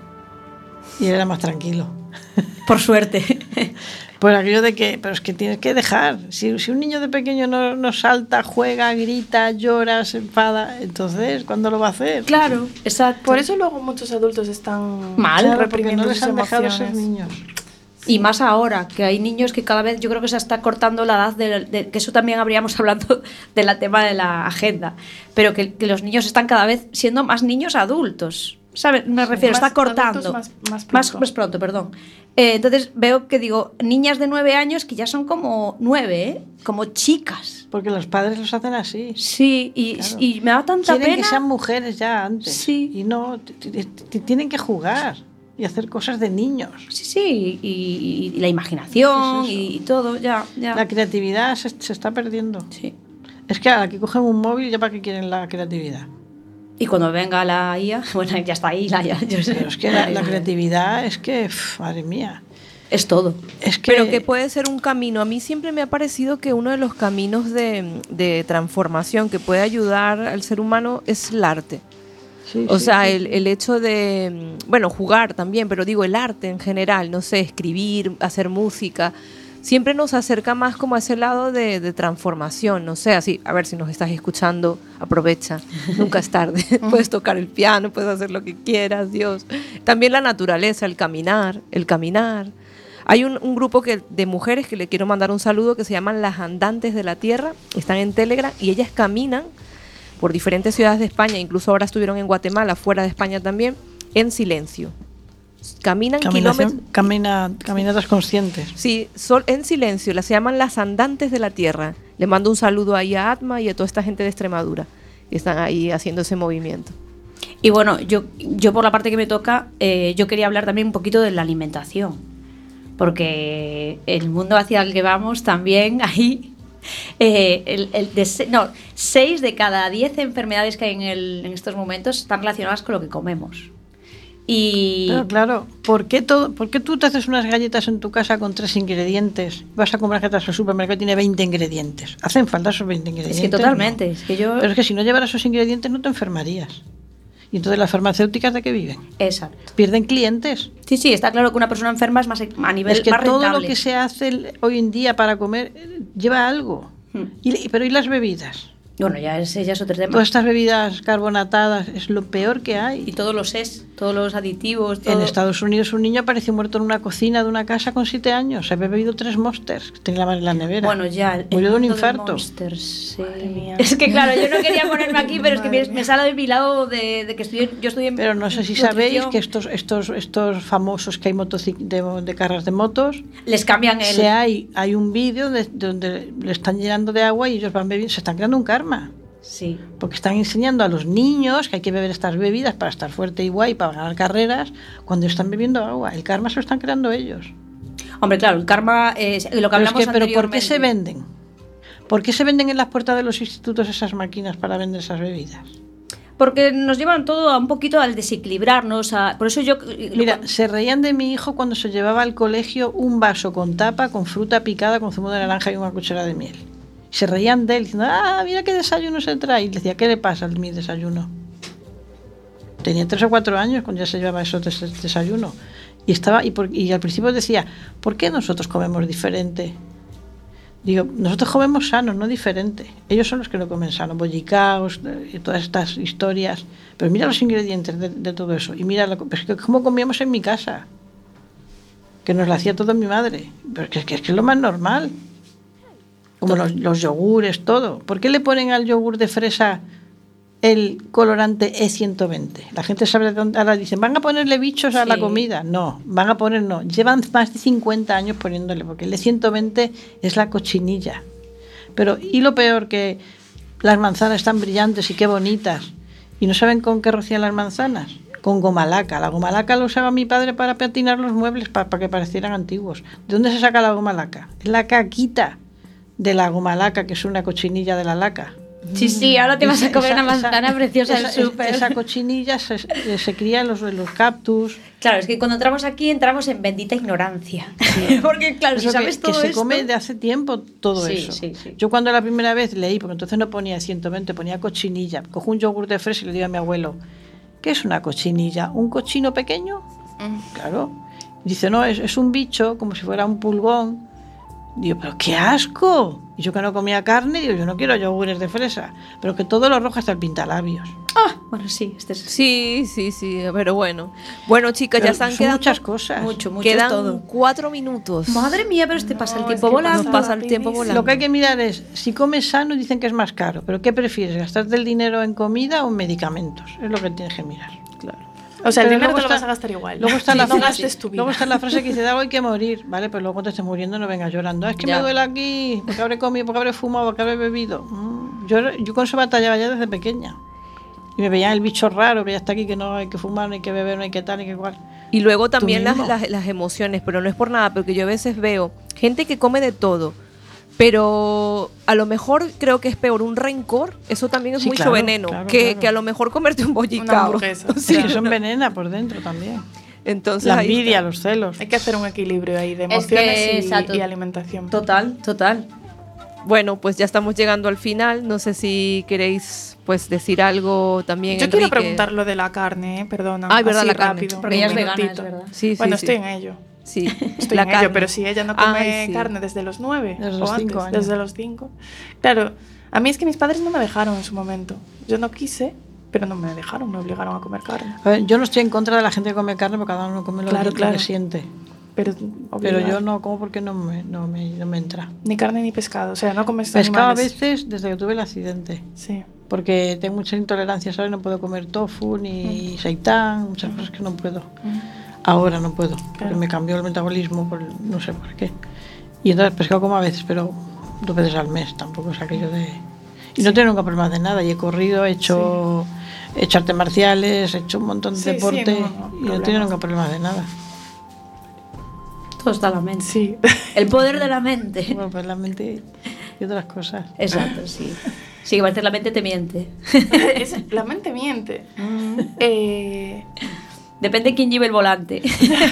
Y él era más tranquilo. Por suerte. Pues aquello de que, pero es que tienes que dejar. Si, si un niño de pequeño no, no salta, juega, grita, llora, se enfada, entonces, ¿cuándo lo va a hacer? Claro, exacto. Por eso luego muchos adultos están Mal, Claro, porque reprimiendo no les sus han dejado emociones. ser niños. Y más ahora, que hay niños que cada vez, yo creo que se está cortando la edad, de, de- que eso también habríamos hablando del tema de la agenda, pero que, que los niños están cada vez siendo más niños adultos, ¿sabes? Me refiero, más está cortando. adultos más- más más, pronto. más pronto, perdón. Eh, entonces veo que digo, niñas de nueve años que ya son como nueve, ¿eh? Como chicas. Porque los padres los hacen así. Sí, y, Claro. y me da tanta Quieren pena. que sean mujeres ya antes. Sí. Y no, t- t- t- tienen que jugar y hacer cosas de niños. Sí, sí, y, y- y la imaginación Es eso. y todo, ya, ya. La creatividad se, se está perdiendo. Sí. Es que a la que cogen un móvil, ¿ya para qué quieren la creatividad? Y cuando venga la I A, bueno, ya está ahí la I A. Yo sé. Pero es que la, la creatividad es que, pf, madre mía. Es todo. Es que, Pero que puede ser un camino. A mí siempre me ha parecido que uno de los caminos de, de transformación que puede ayudar al ser humano es el arte. sí, O sí, sea, sí. el, el hecho de, bueno, jugar también, pero digo, el arte en general, no sé, escribir, hacer música, siempre nos acerca más como a ese lado de, de transformación, no sé, así, a ver si nos estás escuchando, aprovecha, nunca es tarde, puedes tocar el piano, puedes hacer lo que quieras, Dios. También la naturaleza, el caminar, el caminar. Hay un, un grupo que, de mujeres que le quiero mandar un saludo que se llaman Las Andantes de la Tierra, están en Telegram y ellas caminan por diferentes ciudades de España, incluso ahora estuvieron en Guatemala, fuera de España también, en silencio. Caminan Caminación- kilómetros. camina, caminatas conscientes. Sí, sol, en silencio, las llaman Las Andantes de la Tierra. Le mando un saludo ahí a Atma y a toda esta gente de Extremadura que están ahí haciendo ese movimiento. Y bueno, yo, yo por la parte que me toca, eh, yo quería hablar también un poquito de la alimentación. Porque el mundo hacia el que vamos también ahí, eh, el, el de se- no, seis de cada diez enfermedades que hay en, el, en estos momentos están relacionadas con lo que comemos. Y Pero claro, ¿por qué, todo, ¿por qué tú te haces unas galletas en tu casa con tres ingredientes? Vas a comprar galletas al supermercado y tiene veinte ingredientes. ¿Hacen falta esos veinte ingredientes? es que totalmente, No. es que yo... Pero es que si no llevaras esos ingredientes no te enfermarías. Y entonces las farmacéuticas, ¿de qué viven? Exacto. Pierden clientes. Sí, sí, está claro que una persona enferma es más a nivel Es que más todo rentable. lo que se hace el- hoy en día para comer eh, lleva algo. Hmm. Y, pero ¿y las bebidas? Bueno, ya es, ya es otro tema. Todas estas bebidas carbonatadas es lo peor que hay. Y todos los es, todos los aditivos, todo... En Estados Unidos un niño apareció muerto en una cocina de una casa con siete años. Se había bebido tres Monsters que tenía la madre en la nevera. Bueno, ya. el Murió de un mundo del infarto. Monster, sí. Madre mía. Es que claro, yo no quería ponerme aquí, pero es que me, Madre me sale de mi lado de, de que estoy, yo estoy en Pero no sé si nutrición. sabéis que estos, estos, estos famosos que hay motocic- de, de carras de motos, Les cambian el... se hay, hay un vídeo de- donde le están llenando de agua y ellos van bebiendo, se están creando un karma. Sí. Porque están enseñando a los niños que hay que beber estas bebidas para estar fuerte y guay, para ganar carreras, cuando están bebiendo agua. El karma se lo están creando ellos. Hombre, claro, el karma, eh, lo que Pero, es hablamos que, pero ¿por qué anteriormente. se venden? ¿Por qué se venden en las puertas de los institutos esas máquinas para vender esas bebidas? Porque nos llevan todo a un poquito al desequilibrarnos. A, por eso yo... Mira, lo... se reían de mi hijo cuando se llevaba al colegio un vaso con tapa, con fruta picada, con zumo de naranja y una cuchara de miel. Se reían de él diciendo, ah, mira qué desayuno se trae. Y le decía, ¿qué le pasa a mi desayuno? Tenía tres o cuatro años cuando ya se llevaba eso de ese desayuno. Y, estaba, y, por, y al principio decía, ¿por qué nosotros comemos diferente? Digo, nosotros comemos sano, no diferente. Ellos son los que no comen sano, bollicaos y todas estas historias. Pero mira los ingredientes de, de todo eso. Y mira, lo, pues, cómo comíamos en mi casa. Que nos lo hacía todo mi madre. Pero es que es, que es lo más normal. Como los, los yogures, todo. ¿Por qué le ponen al yogur de fresa el colorante E ciento veinte? La gente sabe de dónde. Ahora dicen, ¿van a ponerle bichos a sí. la comida? No, van a poner no. Llevan más de cincuenta años poniéndole, porque el E ciento veinte es la cochinilla. Pero, y lo peor, que las manzanas están brillantes y qué bonitas. ¿Y no saben con qué rocían las manzanas? Con goma laca. La goma laca lo usaba mi padre para patinar los muebles, para, para que parecieran antiguos. ¿De dónde se saca la goma laca? Es la caquita de la goma laca, que es una cochinilla de la laca. Sí, sí, ahora te vas a comer esa, una manzana esa, preciosa del súper. Esa cochinilla se, se cría en los, en los cactus. Claro, es que cuando entramos aquí entramos en bendita ignorancia. Sí. Porque claro, si sabes que, todo que se esto... come de hace tiempo todo sí, eso. Sí, sí. Yo cuando la primera vez leí, porque entonces no ponía ciento veinte, ponía cochinilla. Cojo un yogur de fresa y le digo a mi abuelo, ¿qué es una cochinilla? ¿Un cochino pequeño? Mm. Claro. Dice, no, es, es un bicho, como si fuera un pulgón. Digo, pero qué asco. Y yo que no comía carne, digo, yo no quiero yogures de fresa. Pero que todo lo rojo hasta el pintalabios. Ah, bueno, sí. Este es... Sí, sí, sí, pero bueno. Bueno, chicas, pero ya están quedando muchas cosas. Mucho, mucho. Quedan todo. cuatro minutos. Madre mía, pero este no, pasa el tiempo es que volando. Nos pasa el tiempo volando. Lo que hay que mirar es, si comes sano, dicen que es más caro. Pero ¿qué prefieres? ¿Gastarte el dinero en comida o en medicamentos? Es lo que tienes que mirar. Claro. O sea, el dinero te lo vas a gastar igual. Luego está, sí, la, no frase, gastes tu vida. luego está la frase que dice, de algo hay que morir, ¿vale? Pero luego cuando te estés muriendo no vengas llorando. Es que ya. me duele aquí, porque habré comido, porque habré fumado, porque habré bebido. Mm, yo, yo con eso batallaba ya desde pequeña. Y me veían el bicho raro, que ya está aquí, que no hay que fumar, no hay que beber, no hay que tal, ni que cual. Y luego también las, las, las emociones, pero no es por nada, porque yo a veces veo gente que come de todo, pero a lo mejor creo que es peor un rencor, eso también es sí, mucho claro, veneno, claro, que, claro. que a lo mejor comerte un bollicao. Sí, eso envenena por dentro también. Entonces, la envidia, los celos. Hay que hacer un equilibrio ahí de emociones es que, y, y alimentación. Total, total. Bueno, pues ya estamos llegando al final. No sé si queréis pues decir algo también. Yo Enrique. quiero preguntar lo de la carne, ¿eh? Perdona. Ah, verdad, la rápido. Carne. Porque ella es vegana, es verdad. Sí, bueno, sí, estoy sí. en ello. Sí, estoy la en carne. ello, pero si ella no come Ay, sí. carne desde los nueve desde o los antes, cinco años. desde los cinco. Claro, a mí es que mis padres no me dejaron en su momento. Yo no quise, pero no me dejaron, me obligaron a comer carne. A ver, yo no estoy en contra de la gente que come carne porque cada uno come lo claro, que claro. siente. Pero, pero yo no como porque no me, no, me, no me entra. Ni carne ni pescado, o sea, no comes pescado animales. A veces desde que tuve el accidente. Sí. Porque tengo muchas intolerancias, ¿sabes? No puedo comer tofu ni mm. seitán, muchas mm. cosas que no puedo. Mm. Ahora no puedo, claro. porque me cambió el metabolismo, por, no sé por qué. Y entonces pescado como a veces, pero dos veces al mes, tampoco es aquello de... Y sí. no tengo nunca problemas de nada, y he corrido, he hecho, sí. he hecho artes marciales, he hecho un montón de sí, deporte, sí, no, no, y no tengo nunca problemas de nada. Todo está en la mente. Sí. El poder de la mente. Bueno, pues la mente y otras cosas. Exacto, sí. Sí, que a veces la mente te miente. Es, la mente miente. Mm. Eh... Depende de quién lleve el volante.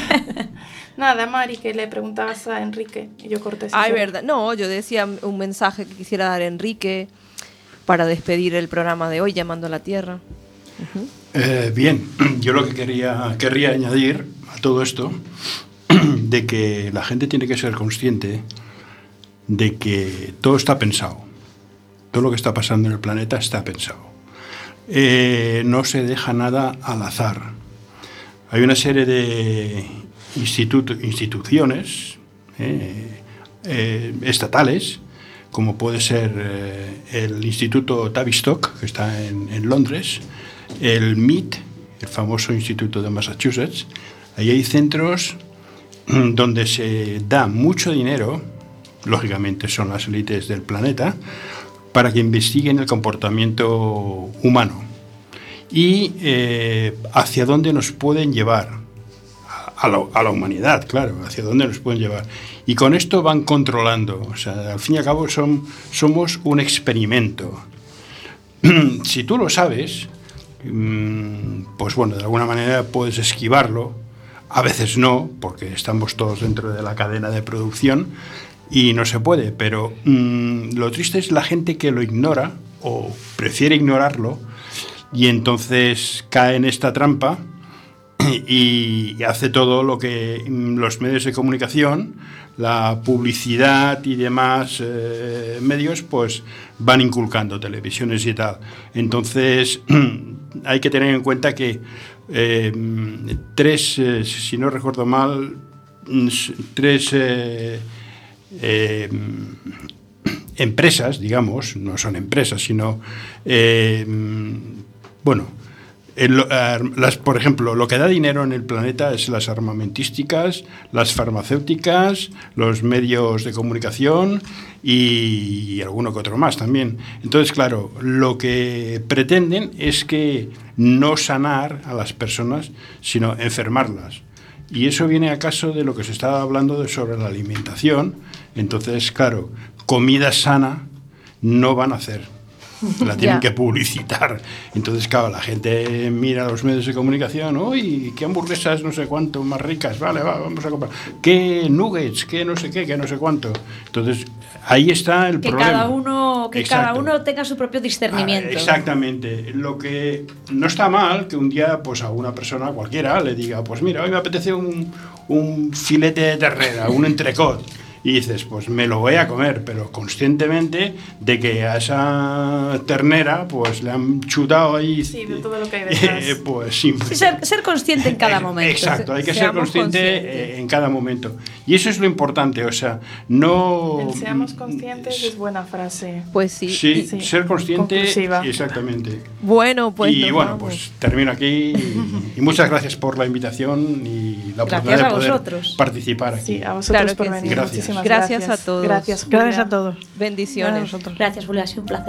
Nada, Mari, que le preguntabas a Enrique y yo corté. Ay, verdad. No, yo decía un mensaje que quisiera dar a Enrique para despedir el programa de hoy, Llamando a la Tierra. Uh-huh. eh, bien, yo lo que quería querría añadir a todo esto de que la gente tiene que ser consciente de que todo está pensado. Todo lo que está pasando en el planeta está pensado. Eh, no se deja nada al azar. Hay una serie de instituto, instituciones eh, eh, estatales, como puede ser eh, el Instituto Tavistock, que está en, en Londres, el M I T, el famoso Instituto de Massachusetts. Ahí hay centros donde se da mucho dinero, lógicamente son las élites del planeta, para que investiguen el comportamiento humano y eh, hacia dónde nos pueden llevar a, la, a la humanidad, claro, hacia dónde nos pueden llevar. Y con esto van controlando, o sea, al fin y al cabo son, somos un experimento. Si tú lo sabes, pues bueno, de alguna manera puedes esquivarlo, a veces no, porque estamos todos dentro de la cadena de producción y no se puede, pero mmm, lo triste es la gente que lo ignora o prefiere ignorarlo y entonces cae en esta trampa y, y hace todo lo que los medios de comunicación, la publicidad y demás eh, medios pues van inculcando, televisiones y tal. Entonces hay que tener en cuenta que eh, tres, eh, si no recuerdo mal, tres eh, eh, empresas, digamos, no son empresas, sino eh, bueno, El, las, por ejemplo, lo que da dinero en el planeta es las armamentísticas, las farmacéuticas, los medios de comunicación y, y alguno que otro más también. Entonces, claro, lo que pretenden es que no sanar a las personas, sino enfermarlas. Y eso viene a caso de lo que se estaba hablando de sobre la alimentación. Entonces, claro, comida sana no van a hacer. La tienen que publicitar. Entonces, claro, la gente mira los medios de comunicación, uy, qué hamburguesas no sé cuánto más ricas, vale, va, vamos a comprar. Qué nuggets, qué no sé qué, qué no sé cuánto. Entonces, ahí está el que problema. Cada uno, que Exacto. cada uno tenga su propio discernimiento. Ah, exactamente. Lo que no está mal que un día, pues a una persona cualquiera le diga, pues mira, hoy me apetece un, un filete de ternera, un entrecot. Y dices, pues me lo voy a comer, pero conscientemente de que a esa ternera pues le han chutado ahí. Sí, de todo lo que hay detrás. Eh, pues sí, ser, ser consciente en cada momento. Exacto, hay que Seamos ser consciente eh, en cada momento. Y eso es lo importante, o sea, no... El seamos conscientes es buena frase. Pues sí. Sí, Sí. ser consciente, Conclusiva. exactamente. Bueno, pues y nos bueno, vamos. pues termino aquí y, y muchas gracias por la invitación y la Gracias oportunidad a de poder vosotros. participar aquí. Sí, a vosotros Claro por que sí. venir. Gracias. Muchísimas Gracias gracias a todos. Gracias, Julia. Gracias a todos. Bendiciones. Gracias a vosotros. Gracias, Julia, ha sido un placer.